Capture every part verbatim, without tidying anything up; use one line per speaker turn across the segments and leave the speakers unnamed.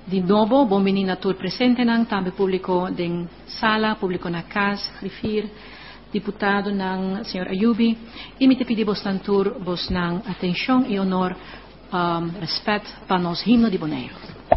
De novo, bom menino na tour presente nang também público de sala, público na casa, grifir, deputado ng senhor Ayubi, e me te pedimos tantur vos ng atenção e honor, um, respeto para nos himno de Bonaire.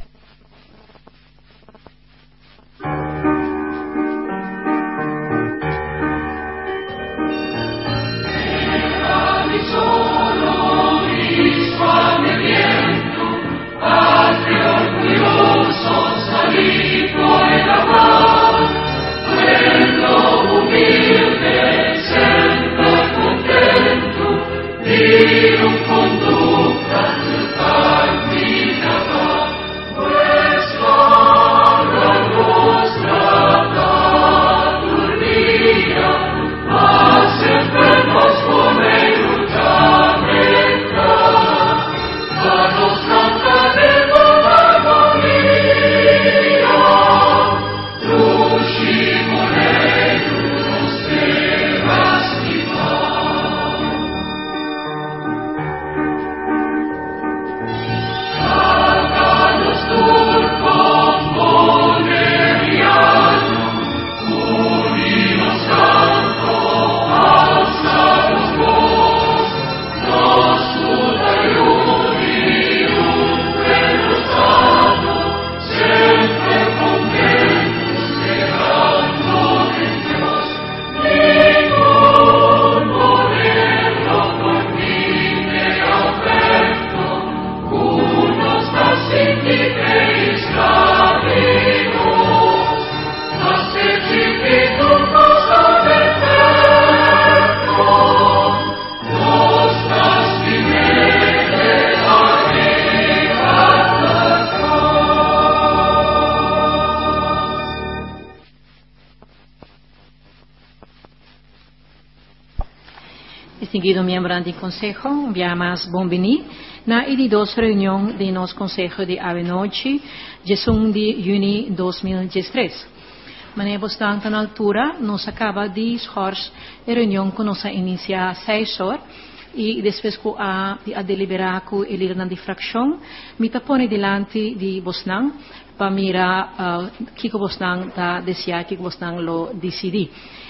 Distinguido miembro do Conselho, enviamos bom-vindo na edição reunião de nosso Conselho de Avenoite, de um de junho de dois mil e treze. Manemos tanto na altura, nos acaba de escolher a reunião que nos inicia às seis horas e depois que a, a deliberar com a líder de fração, me tapone delante de Bosnan para mirar o que Bosnan está deseando, que Bosnan lo decidir.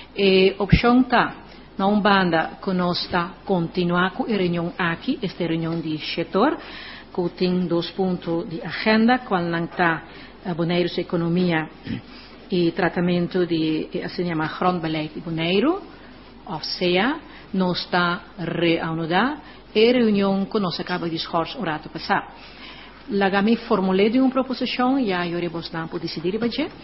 E opção está na Umbanda que nós está continuar com a reunião aqui, esta reunião de setor, que tem dois pontos de agenda, qual não está Bonaire economia e tratamento de, se chama grondbeleid de Bonaire, ou seja, nós está reanudar a reunião que nós acaba de escolher o rato passado. Lagami formulei de uma proposição, e a Yori Bosnan pode decidir,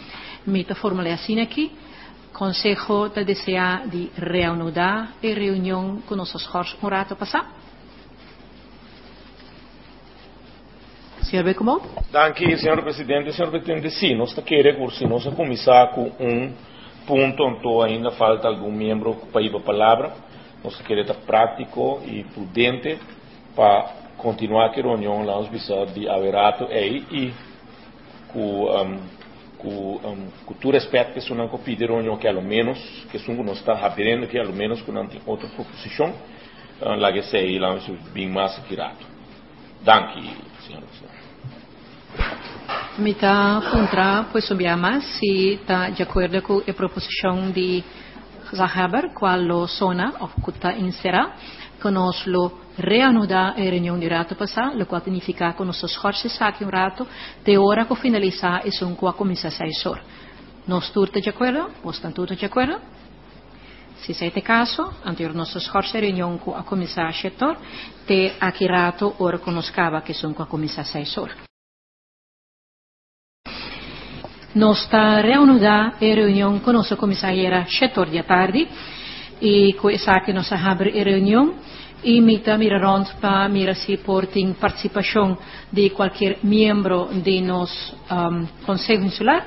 me está formulei assim aqui. Conselho te deseja de reanudar a reunião que nós escolhemos um rato passado. senhor Becomão?
Danke, senhor Presidente. senhor Presidente, sim, nós queremos que nós começar com um ponto onde ainda falta algum membro para ir para a palavra. Nós queremos estar prático e prudente para continuar a reunião lá, os de averato e com um, com um, tu respeito que não pede reunião que ao menos que são nós está rapidando que ao menos que não tem outra proposição uh, lá que sei lá bem mais aquirado. Danke, senhor Presidente.
Me está contra, pois subíamos se está de acordo com a proposição de Zahaber, qual lo sona ou que está insera, que nós lo reanudar a reunião de rato passado, o qual significa que nós esforços aqui um rato, de hora que finalizar e são com a comissão seis horas. Nós todos de acordo? Nós estamos todos de acordo? Se esse é o caso, anterior nós esforços a reunião com a comissão setor, de aqui rato, hora que nós acaba que são com a comissão seis horas. Nós está reanudar a reunião com a nossa comissária setor de tarde, e com essa que nós abrimos a reunião, e mita mira rond para mira se por tem participação de qualquer membro de nosso um, Conselho Insular.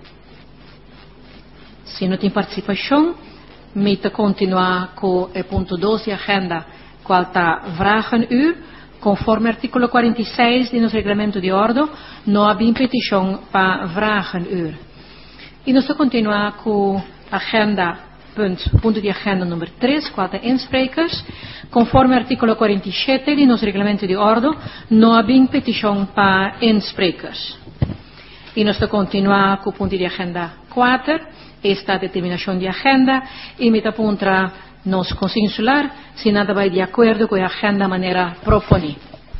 Se não tem participação, mita continuar com o ponto doze da agenda, qual está vragen u, conforme artículo quarenta e seis do nosso regulamento de ordem, não há petição para vragen u. E nós continuar com a agenda Punt, ponto de agenda número três, quatro insprekers. Conforme artículo quarenta e sete do nosso regulamento de ordem, não há petição para insprekers. E nós estamos continuar com o ponto de agenda quatro, esta determinação de agenda, e me aponta nos Conselho Insular, se nada vai de acordo com a agenda maneira proponer.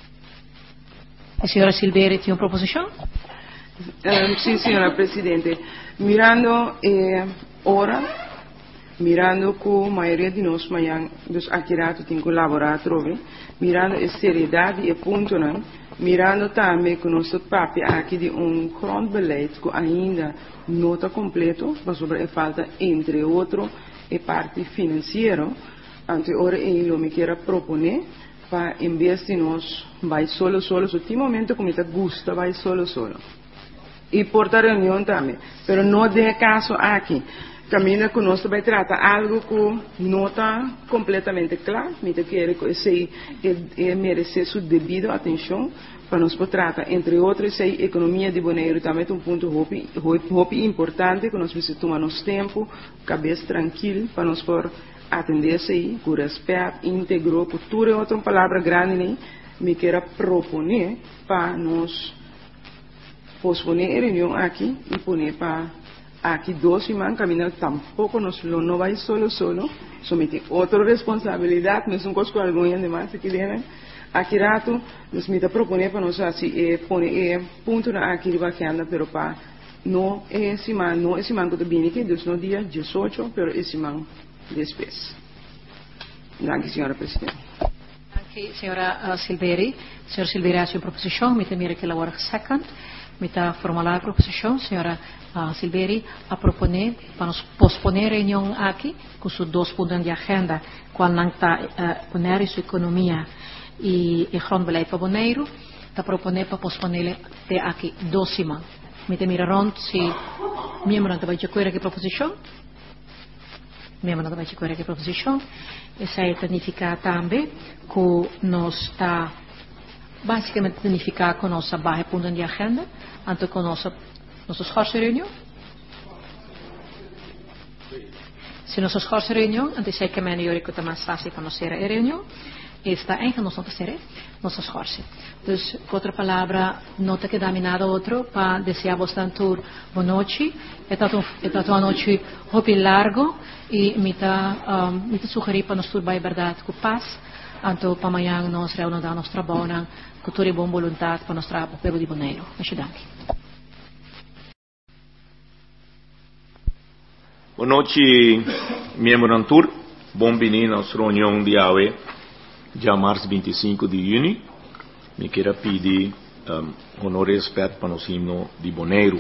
A senhora Silveira tem uma proposição?
Um, sí, señora Presidente. Mirando eh, ahora, mirando que a maioria de nós amanhã dos aquirados tem colaborado, mirando a seriedade e ponto, né? Mirando também que nosso papel aqui de um grondbeleid que ainda não está completo, mas sobre a falta, entre outros, a parte financeira, ante ora eu me quero proponer para, em vez de nós vai solo, solo, so, tem momento que me gusta, vai solo, solo. E porta reunião também, pero não de caso aqui. Camina conosco vai tratar algo que não está completamente claro, me quero que esse é merecer sua devida atenção para nós poder tratar, entre outros, a economia de Bonaire também é um ponto muito importante que nós precisamos tomar nosso tempo, cabeça tranquila para nós poder atender isso aí, com respeito, íntegro, cultura é outra palavra grande, né? Me quero proponer para nós posponer a reunião aqui e poner para aqui dois semanas caminhar tampouco nós não vai solo solo somente outra responsabilidade não são coisas com alguma demais que viene aqui rato nos me proponer para nós assim eh, poner eh, ponto na aqui de bacana pero para não é semana não é semana que viene que dos no dia dezoito pero é semana depois. Danke, senhora Presidente.
Danke, senhora uh, Silveri. Senhora Silveri, a sua proposição, me temere que ela agora second. Me está formular a proposição, senhora uh, Silveri, a proponer para nos posponer a reunião aqui, com os dois pontos de agenda, qual não está uh, poner sua economia e o grondbeleid para Bonaire, está proponer para posponer até aqui duas semanas. Me temere rond se membro não vai de acordo com a proposição, membro não vai de acordo com a proposição, essa é significa também que nós está basicamente significa com nossa barra ponto de agenda, antes com nossa nossa esforço reunião. Se nossa esforço reunião, antes sei que me eu que também fácil para nós ser a reunião, está em que nós não fazer nosso esforço. Então, com outra palavra, não te queda nada outro para desejar bastante boa noite. É tanto é tanto uma noite muito largo e me tá um, me tá sugerir para nós turbar a verdade com paz. Anto para amanhã nós reunimos a nossa boa com toda boa vontade para nosso povo de Bonaire. Ajudanque.
Boa noite, membro Antur. Bem-vindo à nossa reunião de hoje, dia março vinte e cinco de junho. Me quero pedir um, honor e respeito para o nosso himno de Bonaire.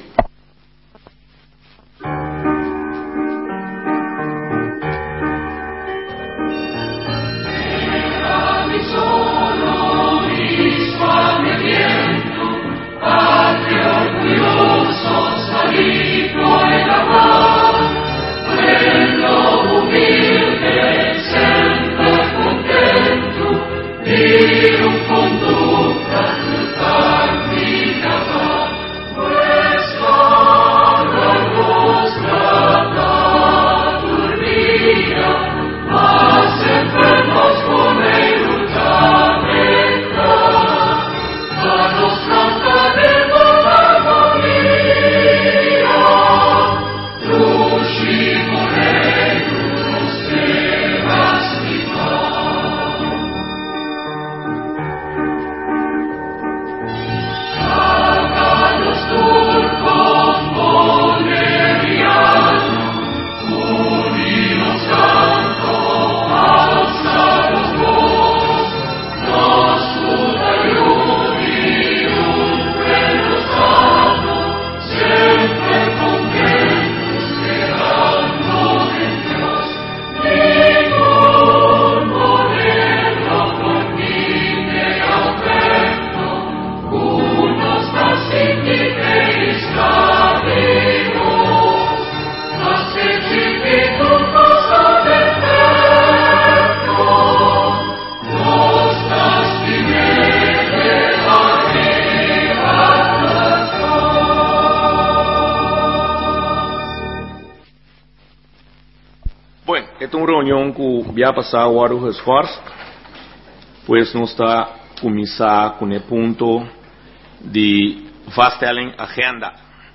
Reunião que já passou agora o esforço, pois nós está começar com o ponto de vastellen agenda.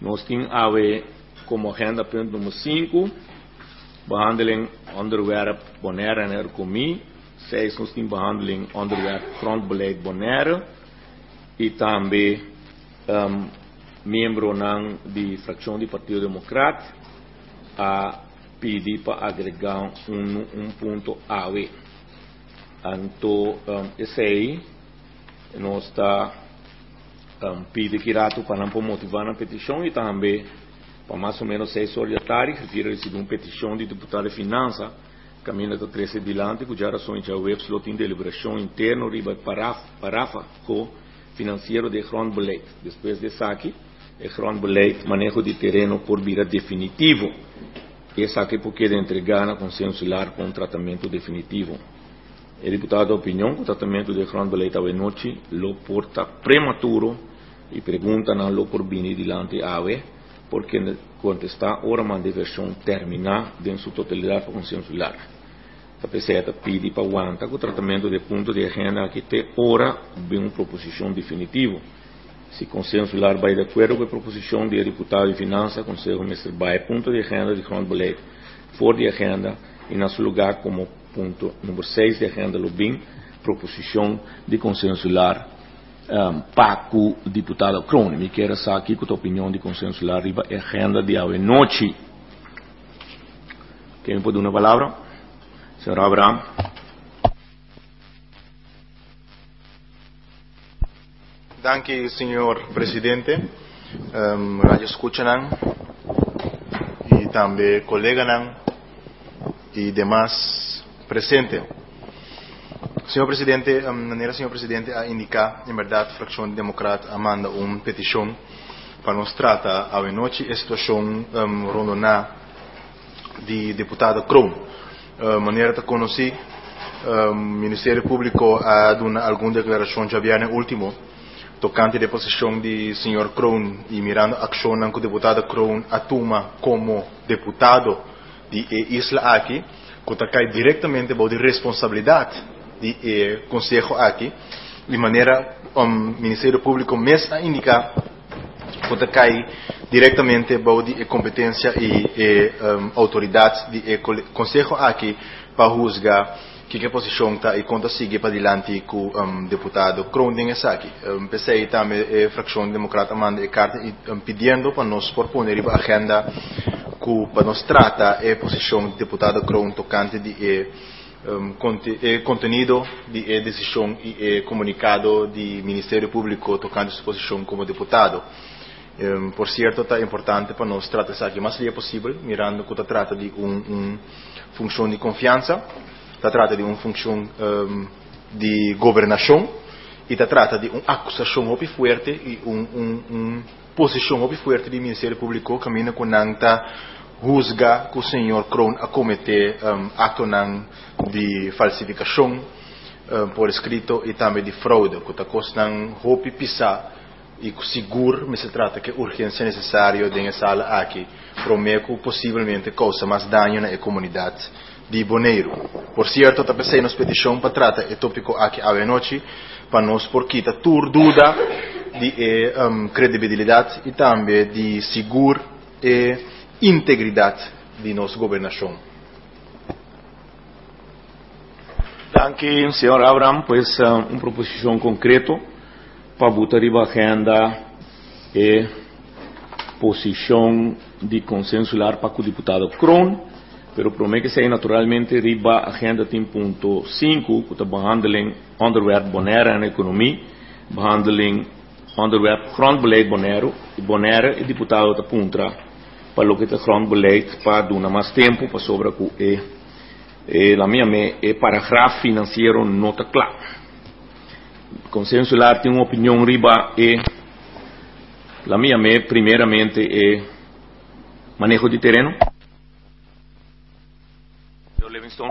Nós temos ave como agenda ponto número cinco, behandeling onderwerp Bonaire en Ercomie. seis, nós temos behandeling onderwerp grondbeleid Bonaire. E também um, membro nan de fração do Partido Democrata a pedir para agregar um, um ponto A V. Então, um, esse aí nós está um, pedindo que rato para não motivar a petição e também para mais ou menos seis horas da tarde refere-se a uma petição de deputado de finanças caminha da treze adiante cuja razão já web slot em deliberação interna riba parafa com financeiro de grondbeleid. Depois desse aqui, o grondbeleid, manejo de terreno por via definitivo. Esse aqui porque de entregar na consensual com tratamento definitivo. O deputado da opinião que o tratamento de grondbeleid a noite lo porta prematuro e pergunta na lo por bini dilante ave porque contestar ora mande versão terminar em sua totalidade para consensual. A P C pede para aguentar que o tratamento de ponto de agenda que tem ora bem uma proposição definitiva. Se consensual vai de acordo com a proposição do deputado de finanças, conselho mestre vai ponto de agenda de grondbeleid fora de agenda e na seu lugar como ponto número seis de agenda Lubim, proposição de consensual um, para o deputado Kroon. Me quero saber aqui com a opinião de consensual riba a agenda de hoje noite. Quem me pode dar uma palavra? Senhor Abraham.
Danke, senhor presidente. Um, radio escuchan y también colegas y demás presentes. Senhor presidente, de maneira senhor presidente a indicar, em verdade, a fracção democrata manda uma petição para nos tratar a noite a situação um, rondona de deputado Kroon. Uh, maneira de conhecer, o um, Ministério Público ha dado alguma declaração já havia no último tocante da posição de senhor Kroon e mirando a ação que o deputado Kroon atuma como deputado de Isla aqui, que cai diretamente para a responsabilidade do eh, Conselho aqui, de maneira o um, Ministério Público mesmo indica que cai diretamente para a competência e, e um, autoridade do Conselho aqui para julgar que a posição está e quanto sigue para diante com o um, deputado Kroon aqui. Um, P C I também a fracção democrata manda a carta um, pedindo para nós propor a agenda que para nos trata a posição do deputado Kroon tocante de um, conteúdo de decisão e comunicado do Ministério Público tocante a sua posição como deputado. Um, por certo, está importante para nós tratar isso aqui o mais seria possível, mirando que se trata de uma um função de confiança, se trata de uma função um, de governação, e se trata de uma acusação muito forte e uma um, um posição muito forte do Ministério Público que caminha com nanta juzga que o senhor Kroon a cometer um, ato de falsificação um, por escrito e também de fraude, que está costando roupa pisar e seguro me se trata que urgência necessária dentro sala aqui prometo possivelmente causa mais dano na comunidade de Bonaire. Por certo, está pensando na petição para tratar o tópico aqui à noite para nós porque está tur dúvida de um, credibilidade e também de seguro e integridade de nossa governação.
Danke, senhor Abraham, pois um, uma proposição concreta para botar a agenda e posição de consensual para o deputado Kroon, pero prometo que seja naturalmente riba a agenda tem ponto cinco, que está behandeling onderwerp Bonaire en economia, behandeling onderwerp grondbeleid Bonaire, e Bonaire e deputado está puntra para o que está grondbeleid para dar mais tempo para sobre o e, e la minha me e paragrafo financeiro não está claro. Consensual tem uma opinião riba e a minha me primeiramente é manejo de terreno. Livingston.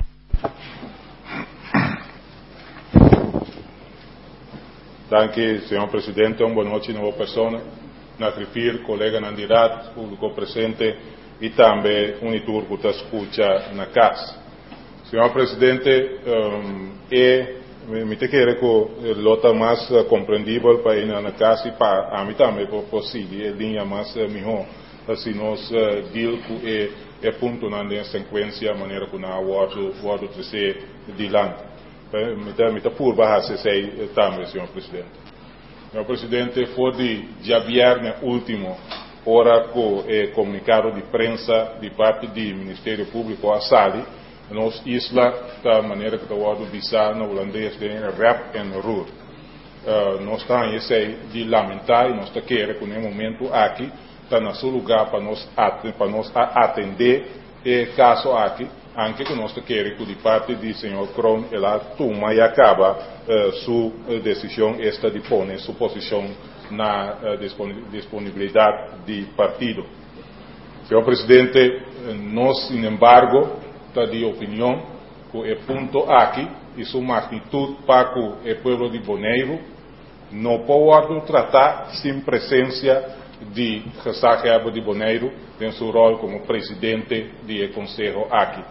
Danke, senhor presidente. Uma boa noite, nova pessoa. Na refir, colega candidato, público presente e também unitur que está escuta na casa. Senhor presidente, um, é me te quero que lota mais compreendível para ir na casa e para a mim também possível é linha mais melhor assim nós deal com é é ponto na sequência a maneira que na word word trazer de land me te me te por baixo sei também senhor presidente senhor presidente foi de dia viernes último hora com é comunicado de prensa de parte do Ministério Público a Sali nos isla da maneira que o word bisa no holandês de rap and root uh, nós está em esse de lamentar e nós está querer que no momento aqui está no seu lugar para nós para nós atender e caso aqui anche que nós está querer que de parte do senhor Kroon ela toma e acaba uh, sua decisão esta de pôr sua posição na uh, disponibilidade do partido. Senhor presidente, nós, sin embargo, está de opinião que o ponto aqui e sua magnitude para que o povo de Bonaire não pode tratar sem presença de Gezaghebber de Bonaire em seu rol como presidente do Conselho aqui.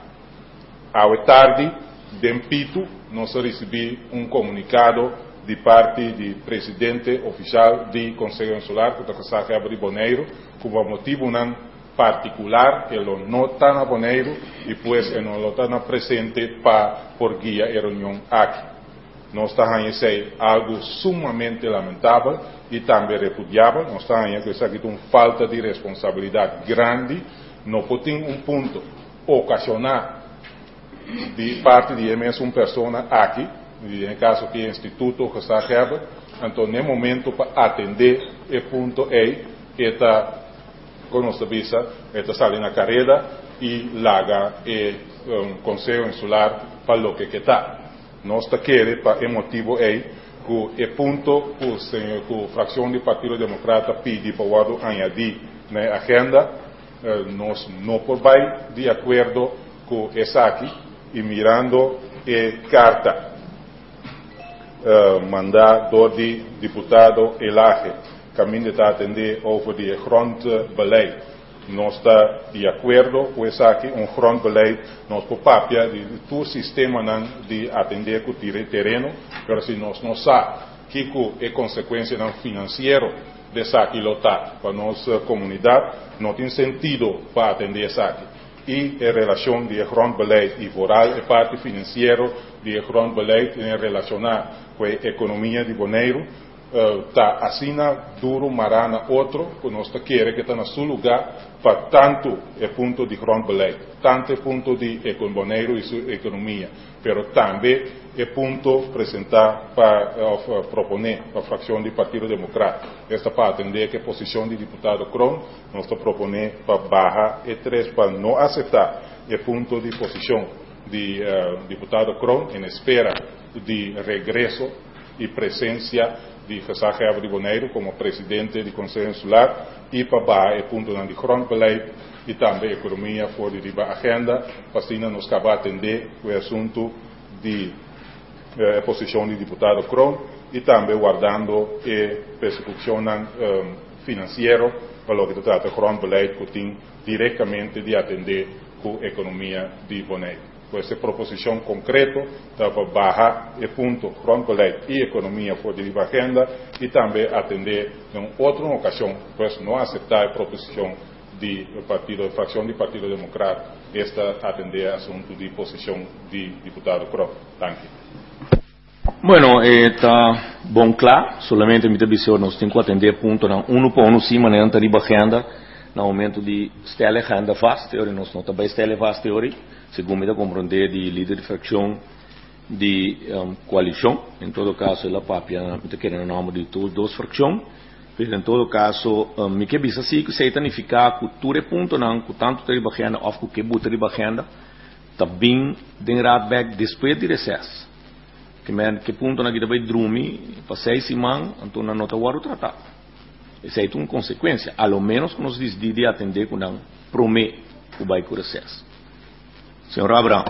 À tarde, de Pito, nós recebemos um comunicado de parte do presidente oficial do Conselho Insular, que é Gezaghebber de Bonaire, como motivo não particular, ele não está na Bonaire e pois ele não está presente para por guia a reunião aqui. Nós estamos em algo sumamente lamentável e também repudiável. Nós estamos em uma falta de responsabilidade grande. Não pode um ponto ocasionar de parte de uma pessoa aqui, em caso que o Instituto Gezaghebber, então no momento para atender o ponto é esta com nossa visa, esta sala na carreira e laga o um, Conselho Insular para o que está. Nós queremos, para o motivo é que o ponto que a fração do Partido Democrata pede para o añadir na agenda, eh, nós não por vai de acordo com essa aqui e mirando a carta uh, mandado de deputado Elaje caminho de atender over de grondbeleid. Nós está de acordo com isso aqui, um grondbeleid, nós por papia de todo o sistema de atender com o terreno, mas se nós não sabemos que é consequência financeira dessa aqui lotar para a nossa comunidade, não tem sentido para atender isso aqui. E em relação de grondbeleid e voral, a parte financeira de grondbeleid em relacionar com a economia de Bonaire, está uh, assim duro marana outro que nós queremos que está no seu lugar para tanto o ponto de grondbeleid, tanto o ponto de Bonaire e sua economia, mas também o ponto apresentar para uh, proponer para a fração do Partido Democrata. Esta para atender que a posição do deputado Kroon nós está propondo para barrar e três para não aceitar o ponto de posição do uh, deputado Kroon em espera de regresso e presença de Gezaghebber de Bonaire como presidente do Conselho Insular e para baixo o ponto de grondbeleid e também a economia fora de agenda, para assim nós acabar atender o assunto de eh, posição do deputado Kroon e também guardando a persecução um, financeira para o que trata de grondbeleid que tem diretamente de atender com a economia de Bonaire. Com essa proposição concreta para barrar o ponto grondbeleid e economia fora de agenda e também atender em outra ocasião, pois não aceitar a proposição do partido, da fração do Partido Democrata, esta atender assunto de posição de deputado Kroon. Danke.
Bueno, está bom claro, solamente me deve nós temos que atender ponto na um por um sim, maneira de agenda, no momento de stelle agenda vast, teoria nós não também stelle vast teoria. Segundo me compreender de líder de fração de um, coalição, em todo caso ela papia me querendo nome de todas duas frações, mas em todo caso um, me que bisa assim que se significa que tudo ponto não que tanto ter bagenda ou que buta de bagenda também denrá back depois de recesso que men que ponto na vida vai dormir para seis semanas então não nota o tratar isso é uma consequência a lo menos que nós decidimos atender com não promete o vai com recesso. Senhor Abraham.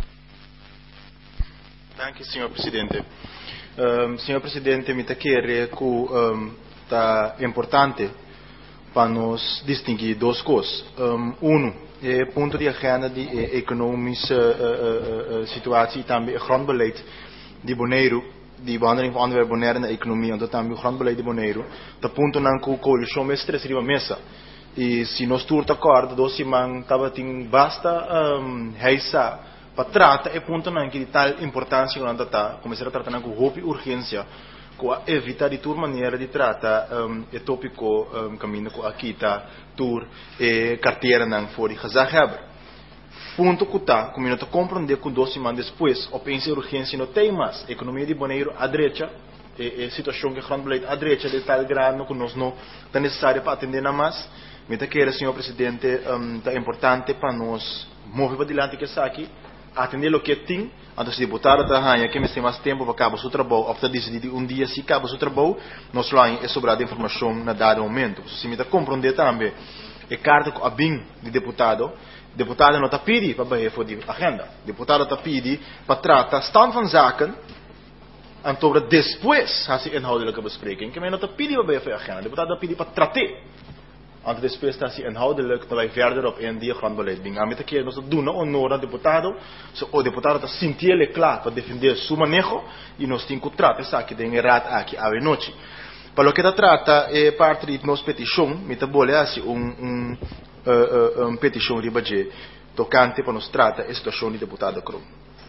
Danke, senhor presidente. Um, senhor presidente, me quer que um, tá importante para nós distinguir duas coisas. Um, um, é ponto de agenda de economische uh, uh, uh, situatie e também grondbeleid de Bonaire die behandeling van onderwerp Bonaire na economia, então também o grondbeleid de Bonaire, tá ponto na coalição mestre riba mesa. E se nós todos acordo, dois man tava tem basta um, reisa para tratar é ponto na que de tal importância quando tá começar a tratar com roupa e urgência, com evitar de toda maneira de tratar um, é tópico um, caminho com aqui tá tour e carteira não for de casar ponto que está, como eu estou compreender com dois semanas depois, a pensa urgência não tem mais. A economia de Bonaire à direita, e a situação que grande à direita de tal grado que nós não está necessário para atender na mais. Me está querendo, senhor presidente, está um, importante para nós mover para diante que está aqui, atender o que tem, antes de deputado está que me tem mais tempo para acabar o seu trabalho, ou para decidir um dia se acaba o seu trabalho, nós lá é sobrada informação na dado momento. Se me está compreender também, a carta que a bem de deputado, deputado não está pedindo para baixar a agenda. Deputado está pedindo para tratar stand van zaken en sobre depois a inhoudelijke bespreking. Que men não está pedindo para baixar a agenda. Deputado está pedindo para tratar. En depois está se inhoudelijk dat wij verder op een dia grondbeleid brengen. Met que nós doen honor ao deputado. O deputado está sentindo claro para defender seu manejo e nós temos que tratar isso aqui de errado aqui à noite. Para o que trata é parte de nossa petição, me está bolando um um Uh, uh, um petição de budget tocante para nos tratar a situação do deputado Crown.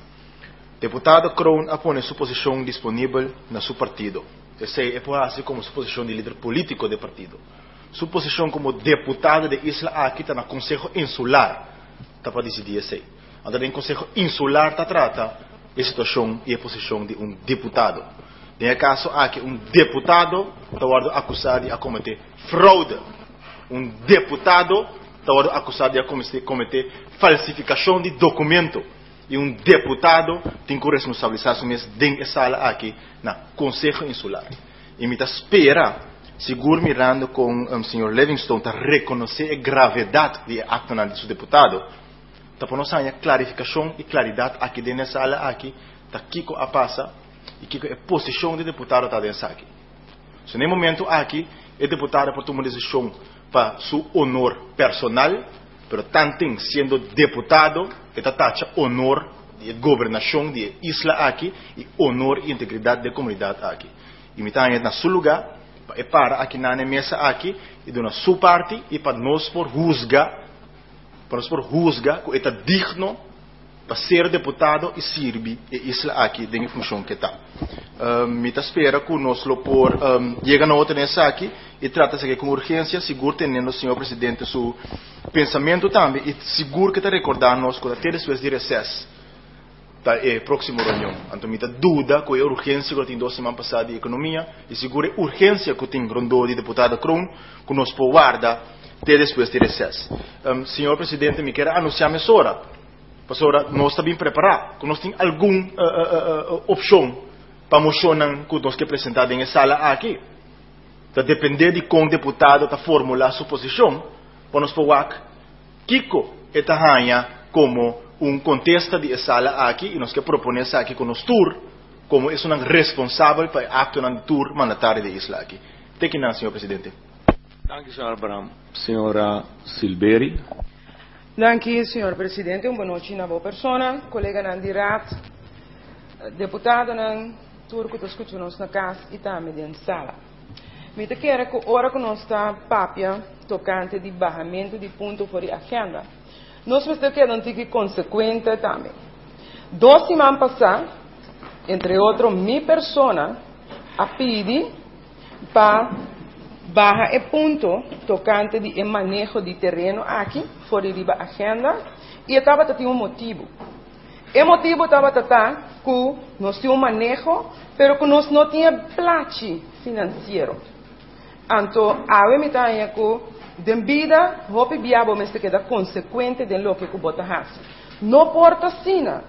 Deputado Crown apone sua posição disponível na seu partido. Essa é assim como sua posição de líder político do partido. Sua posição como deputado de Isla aqui está no Conselho Insular. Está para decidir essa. Então, no Conselho Insular está trata a situação e a posição de um deputado. Nesse caso aqui, um deputado está acusado de cometer fraude. Um deputado está acusado de cometer falsificação de documento. E um deputado tem que responsabilizar-se mesmo dentro da sala aqui, no Conselho Insular. E me espera, seguro mirando com o um, senhor Livingstone, para reconhecer a gravidade do acto do seu deputado, para nós ter clarificação e claridade aqui dentro da sala aqui, para que a passa e que a posição do deputado está dentro aqui. So, no momento aqui, o deputado pode tomar uma decisão para seu honor personal, pero também sendo deputado, está taxa honor de governação de isla aqui e honor e integridade da comunidade aqui. E me está na seu lugar, é para aqui na mesa aqui e na sua parte e para nós por juzgar, para nós por juzgar que está digno para ser deputado e servir a isla aqui em função que está. Um, me está espera que nós lo por um, chega na outra nessa aqui e trata-se aqui com urgência, seguro tendo o senhor presidente seu pensamento também e seguro que está recordando-nos que até depois de recesso da é, próxima reunião. Então me está dúvida que é urgência que tem duas semanas passadas de economia e seguro é urgência que tem rondou de deputado Crown que nós pode guardar até depois de recesso. Um, senhor presidente, me quer anunciar essa hora. Pastora, nós estamos bem preparados, que nós temos alguma uh, uh, uh, opção para mocionar que nós que apresentar em sala aqui. Está depender de como o deputado está formular sua posição, para nós falar Kiko está ganha como um contesta de sala aqui e nós que propõe essa aqui com nós tour, como é um responsável para o acto do tour mandatário de isla aqui. Tem que não, senhor presidente.
Dank senhor Abraham. Senhora Silberi.
Dank senhor presidente. Uma boa noite na boa persona, colega Nandi Raad, deputado nan turco que escutamos na casa e também dentro da sala. Me te quero que ora que nós está papia tocante de barramento de ponto for a agenda. Nós vamos ter que não ter que consequente também. Dois semanas passadas, entre outros, minha persona a pedir para barra e ponto tocante de manejo de terreno aqui fora da agenda e estava tendo um motivo. O motivo estava tratando que nós tínhamos um manejo, pero que nós não tínhamos plate financeiro. Então, a me está que de vida, hope biabo me se queda consequente de lo que o bota faz. Não porta sina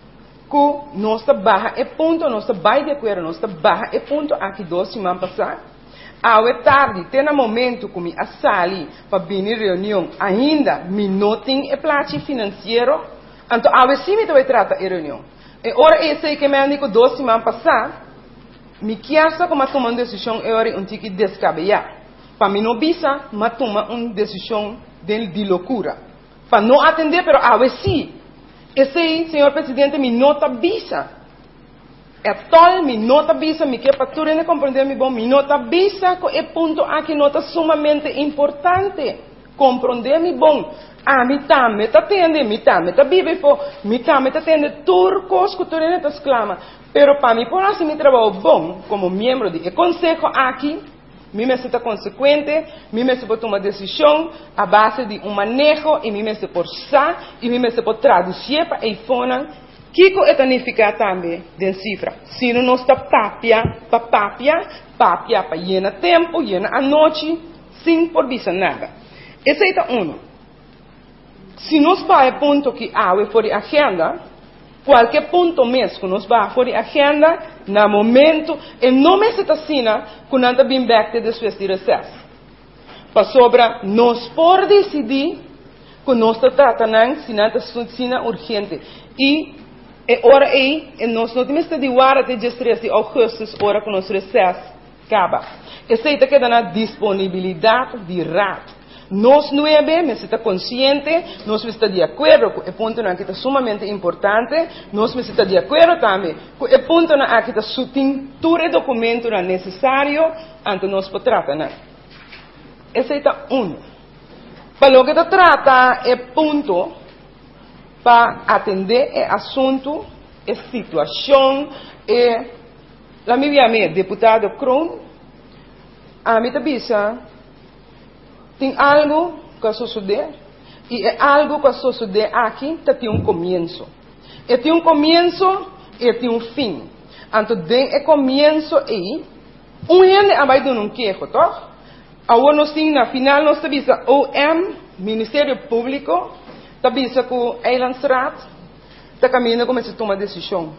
que nós barra e ponto, nós vai de acordo, nós barra e ponto aqui dois semanas passadas. A tarde, tem um momento que me assali para vir reunião, ainda me não tem plate financeiro. Então, a sim me vai tratar a reunião. E ora esse que me digo dois semanas passadas, me quiasa como tomar uma decisão é hora um tique descabellar. Para mim não bisa, mas tomar uma decisão de, de loucura. Para não atender, pero a sim. Esse senhor presidente me nota bisa. é tol, mi nota bisa, mi que para tudo compreender mi bom, mi nota bisa, que é ponto aqui nota sumamente importante, compreender mi bom. Ah, mi também tá tendo, mi também tá vive fo, mi também tá tendo turcos que tudo tá exclama. Pero para mim, por assim, mi trabalho bom, como membro de conselho aqui, mi me está consequente, mi me se pode tomar decisão a base de um manejo e mi me se pode sa e mi me se pode traduzir para a fona. Kiko é tanificar também de cifra. Se não está papia, para papia, papia para llena tempo, llena a noite, sem por visa nada. Esse é um. Se nós vai a ponto que há for de agenda, qualquer ponto mesmo que nós vai for de agenda, no momento, e não me se assina quando anda bem back de depois de recesso. Para sobra, nós por decidir que nós está tratando se não está urgente. E é hora aí, e nós não temos que dizer até dia três de agosto, hora que nosso recesso acaba. Essa é que dá na disponibilidade de rato. Nós não é bem, mas está consciente, nós estamos de acordo com o ponto que é sumamente importante, nós estamos de acordo também com o ponto que está sutem todo o documento necessário antes nós podemos tratar. Esse é um. Para o que trata é ponto para atender o assunto, a situação, e a minha deputada Kroon, a minha bisa, tem algo que suceder, e é algo que suceder aqui, que tem um começo. E tem um começo e tem um fim. Então, tem o começo aí, um ano vai dar um queijo, tá? Agora nós temos, na final, nós temos o M, Ministério Público, temos o Eilandsraad, está caminhando como se toma decisão.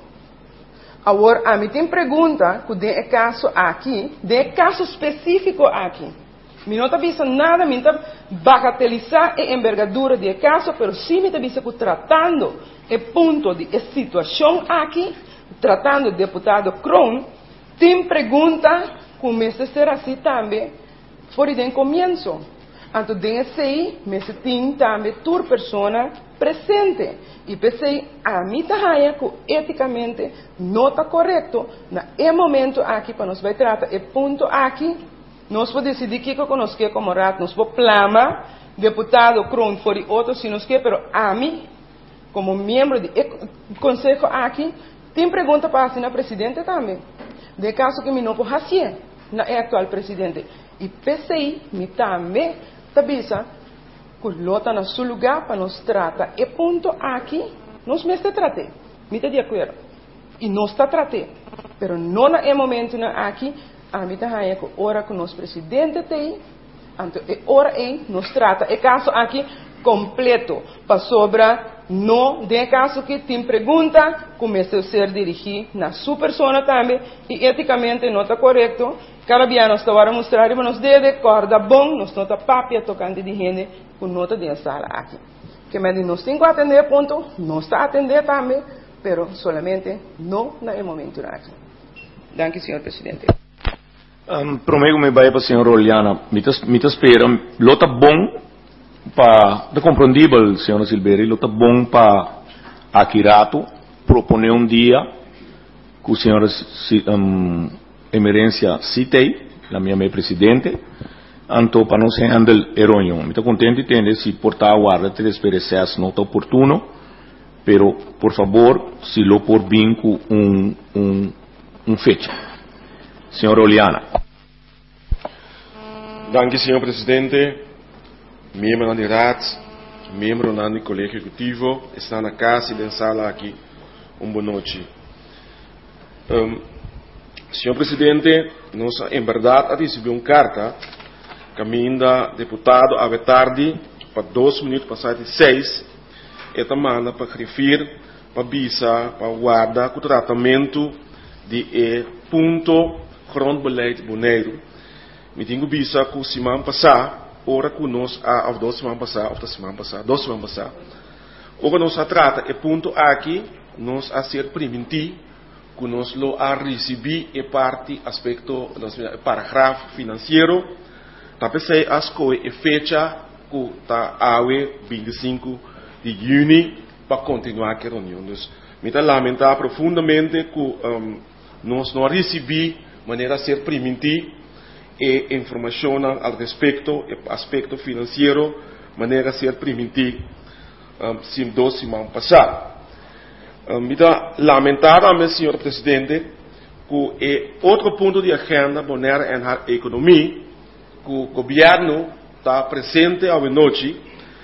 Agora, a mim tem pergunta, que tem caso aqui, tem caso específico aqui. Mi não está pensando nada, mi está bagatelizar a envergadura do caso, mas sim está pensando que tratando o ponto de situação aqui, tratando o deputado Kroon, tem pergunta como se será assim também, fora de começo. Então, desse aí, mas tem também toda pessoa presente. E pensei, a mim está que eticamente não está correto, no momento aqui, para nós vai tratar o ponto aqui, nós podemos decidir que nós queremos como rato, nós podemos plama, deputado Kroon for outro, se nós queremos, pero a mim, como membro do conselho aqui, tem pergunta para assim na presidente também. De caso que me não possa fazer, na atual presidente. E P C I, me também, tabisa, que lota no seu lugar para nos tratar. E ponto aqui, nós me está tratando. Me está de acordo. E nós está tratando. Pero não é momento aqui, a mim está aí que hora que nosso presidente tem, então é hora aí nos trata. É caso aqui completo para sobra não de caso que tem pergunta começa a ser dirigido na sua pessoa também e eticamente não está correto. Cada dia nós estamos a mostrar que nós deve corda bom, nós não está papia tocando de gente com nota de sala aqui. Que me diz nós temos que atender ponto, nós está atender também, pero solamente não no momento aqui. Danke, senhor presidente.
Um, Prometo me vai para a senhora Oliana. Me espera. Lota bom para, de compreendível, senhora Silveira, lota bom para Akirato proponer um dia que a senhora um, emerência citei, a minha minha presidente, então para não ser handel errôneo. Me estou contente de entender se portar a guarda te desperecer não está oportuno, pero por favor, se lo por vinco um um um fecha. Senhora Oliana.
Danke, senhor presidente, membro da Raad, membro do Colégio Executivo, está na casa e na sala aqui. Um boa noite. Um, senhor presidente, nós, em verdade, recebemos uma carta que ainda deputado à tarde, para dois minutos passados seis, e manda para referir, para visa, para guardar o tratamento de e ponto grondbeleid Bonaire. Me tenho visa que semana passada, ora que nós, a duas semanas passadas, ou semana passada, duas semanas passadas, ora nós a trata e ponto aqui, nós a ser preventivo, que nós lo a receber e parte aspecto, parágrafo financeiro, também sei as coisas e fecha que está a vinte e cinco de junho para continuar a reunião. Me está lamentar profundamente que um, nós não recebemos maneira de ser permitir e informação al respeito aspecto financeiro maneira de ser permitir um, sim dois semanas passadas. Um, então, lamentavelmente, senhor presidente, que é outro ponto de agenda poner em a economia que o governo está presente à noite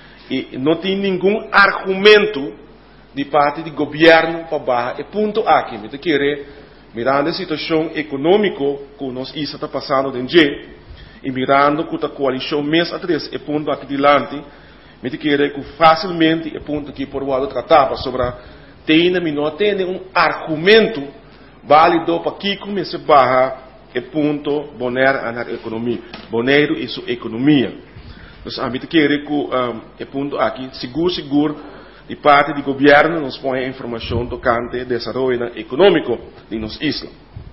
e não tem nenhum argumento de parte do governo para barrar. É ponto aqui, me querer mirando a situação econômica que nós está passando dentro e mirando que a coalição mês atrás é ponto aqui adiante, me querer que facilmente é ponto que por o tratar sobre tem não tem um argumento válido para que comece a barrar é ponto boner na economia, boneiro e sua economia. Então, a mim querer que um, é ponto aqui seguro seguro de parte do governo nos põe informação tocante ao desenvolvimento econômico de nossa isla.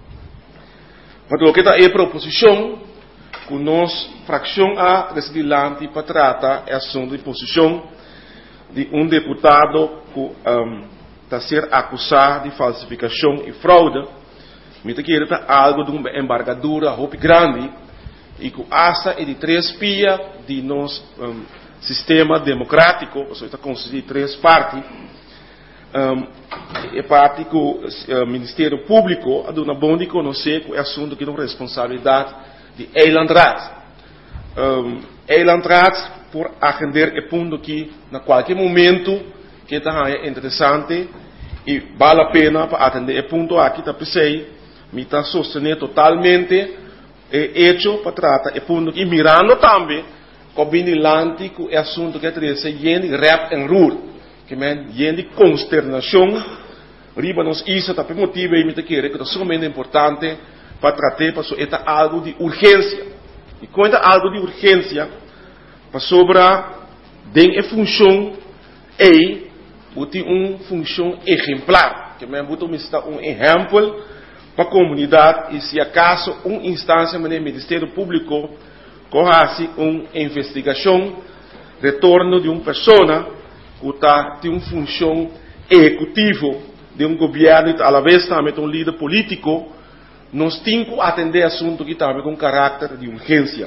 Mas o que está é a proposição que nós fração a residente para tratar é assunto de posição de um deputado que um, está ser acusado de falsificação e fraude. Me que está algo de uma embargadura roupa grande e que essa é de três pia de nosso um, sistema democrático, ou seja, está constituído de três partes. Um, é parte que o uh, Ministério Público é uma bom de conhecer que é assunto que não é responsabilidade de Eilandrad. Um, Eilandrad, por atender é ponto que, na qualquer momento, que está é interessante e vale a pena para atender é ponto aqui, está pensei, me está sostener totalmente é hecho para tratar é ponto que mirando também combinilante com o assunto que é trazer gente rap and rule, que é gente consternação, riba nos isso está por motivo e me querer que é somente importante para tratar para so é algo de urgência e quando algo de urgência para sobra tem a função e tem uma função exemplar, que é muito um exemplo para a comunidade e se acaso uma instância no Ministério Público corre uma investigação, retorno de uma pessoa que tá, tem uma função executiva de um governo e à vez também um líder político, nós temos que atender assunto que também com caráter de urgência.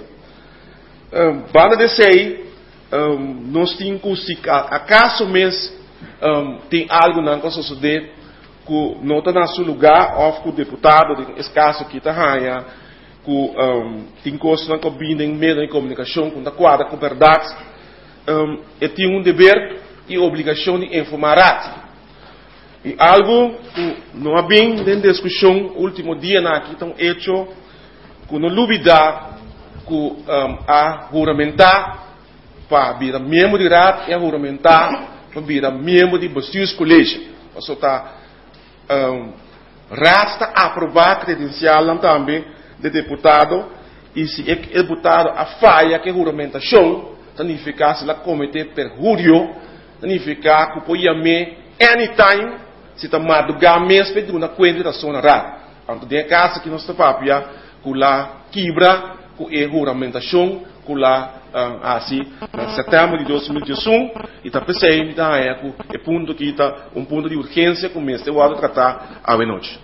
Um, para dizer, um, nós temos que, se acaso mesmo um, tem algo na nossa sociedade que não está no seu lugar, ou que o deputado, nesse caso aqui, está raia, que um, tem coisas na combina em meio de comunicação, com a quadra, com verdade, um, e tem um dever e obrigação de informar. E algo que não há bem dentro da discussão, último dia aqui, estão hecho, que não duvida que um, a juramentar para virar membro de rad e a juramentar para virar membro de Bastios Colégio. Ou está um, rad está a aprovar credencial também de deputado e se o deputado a falha que a juramentação significa se ela comete perjúrio, significa que pode me anytime se está madrugar mesmo de uma coisa da zona rad. Então, tem caso que nós está papia que lá quebra com a juramentação que lá um, assim, em setembro de dois mil e dezoito e está pensando que é ponto que está um ponto de urgência que o Ministério vai tratar à noite.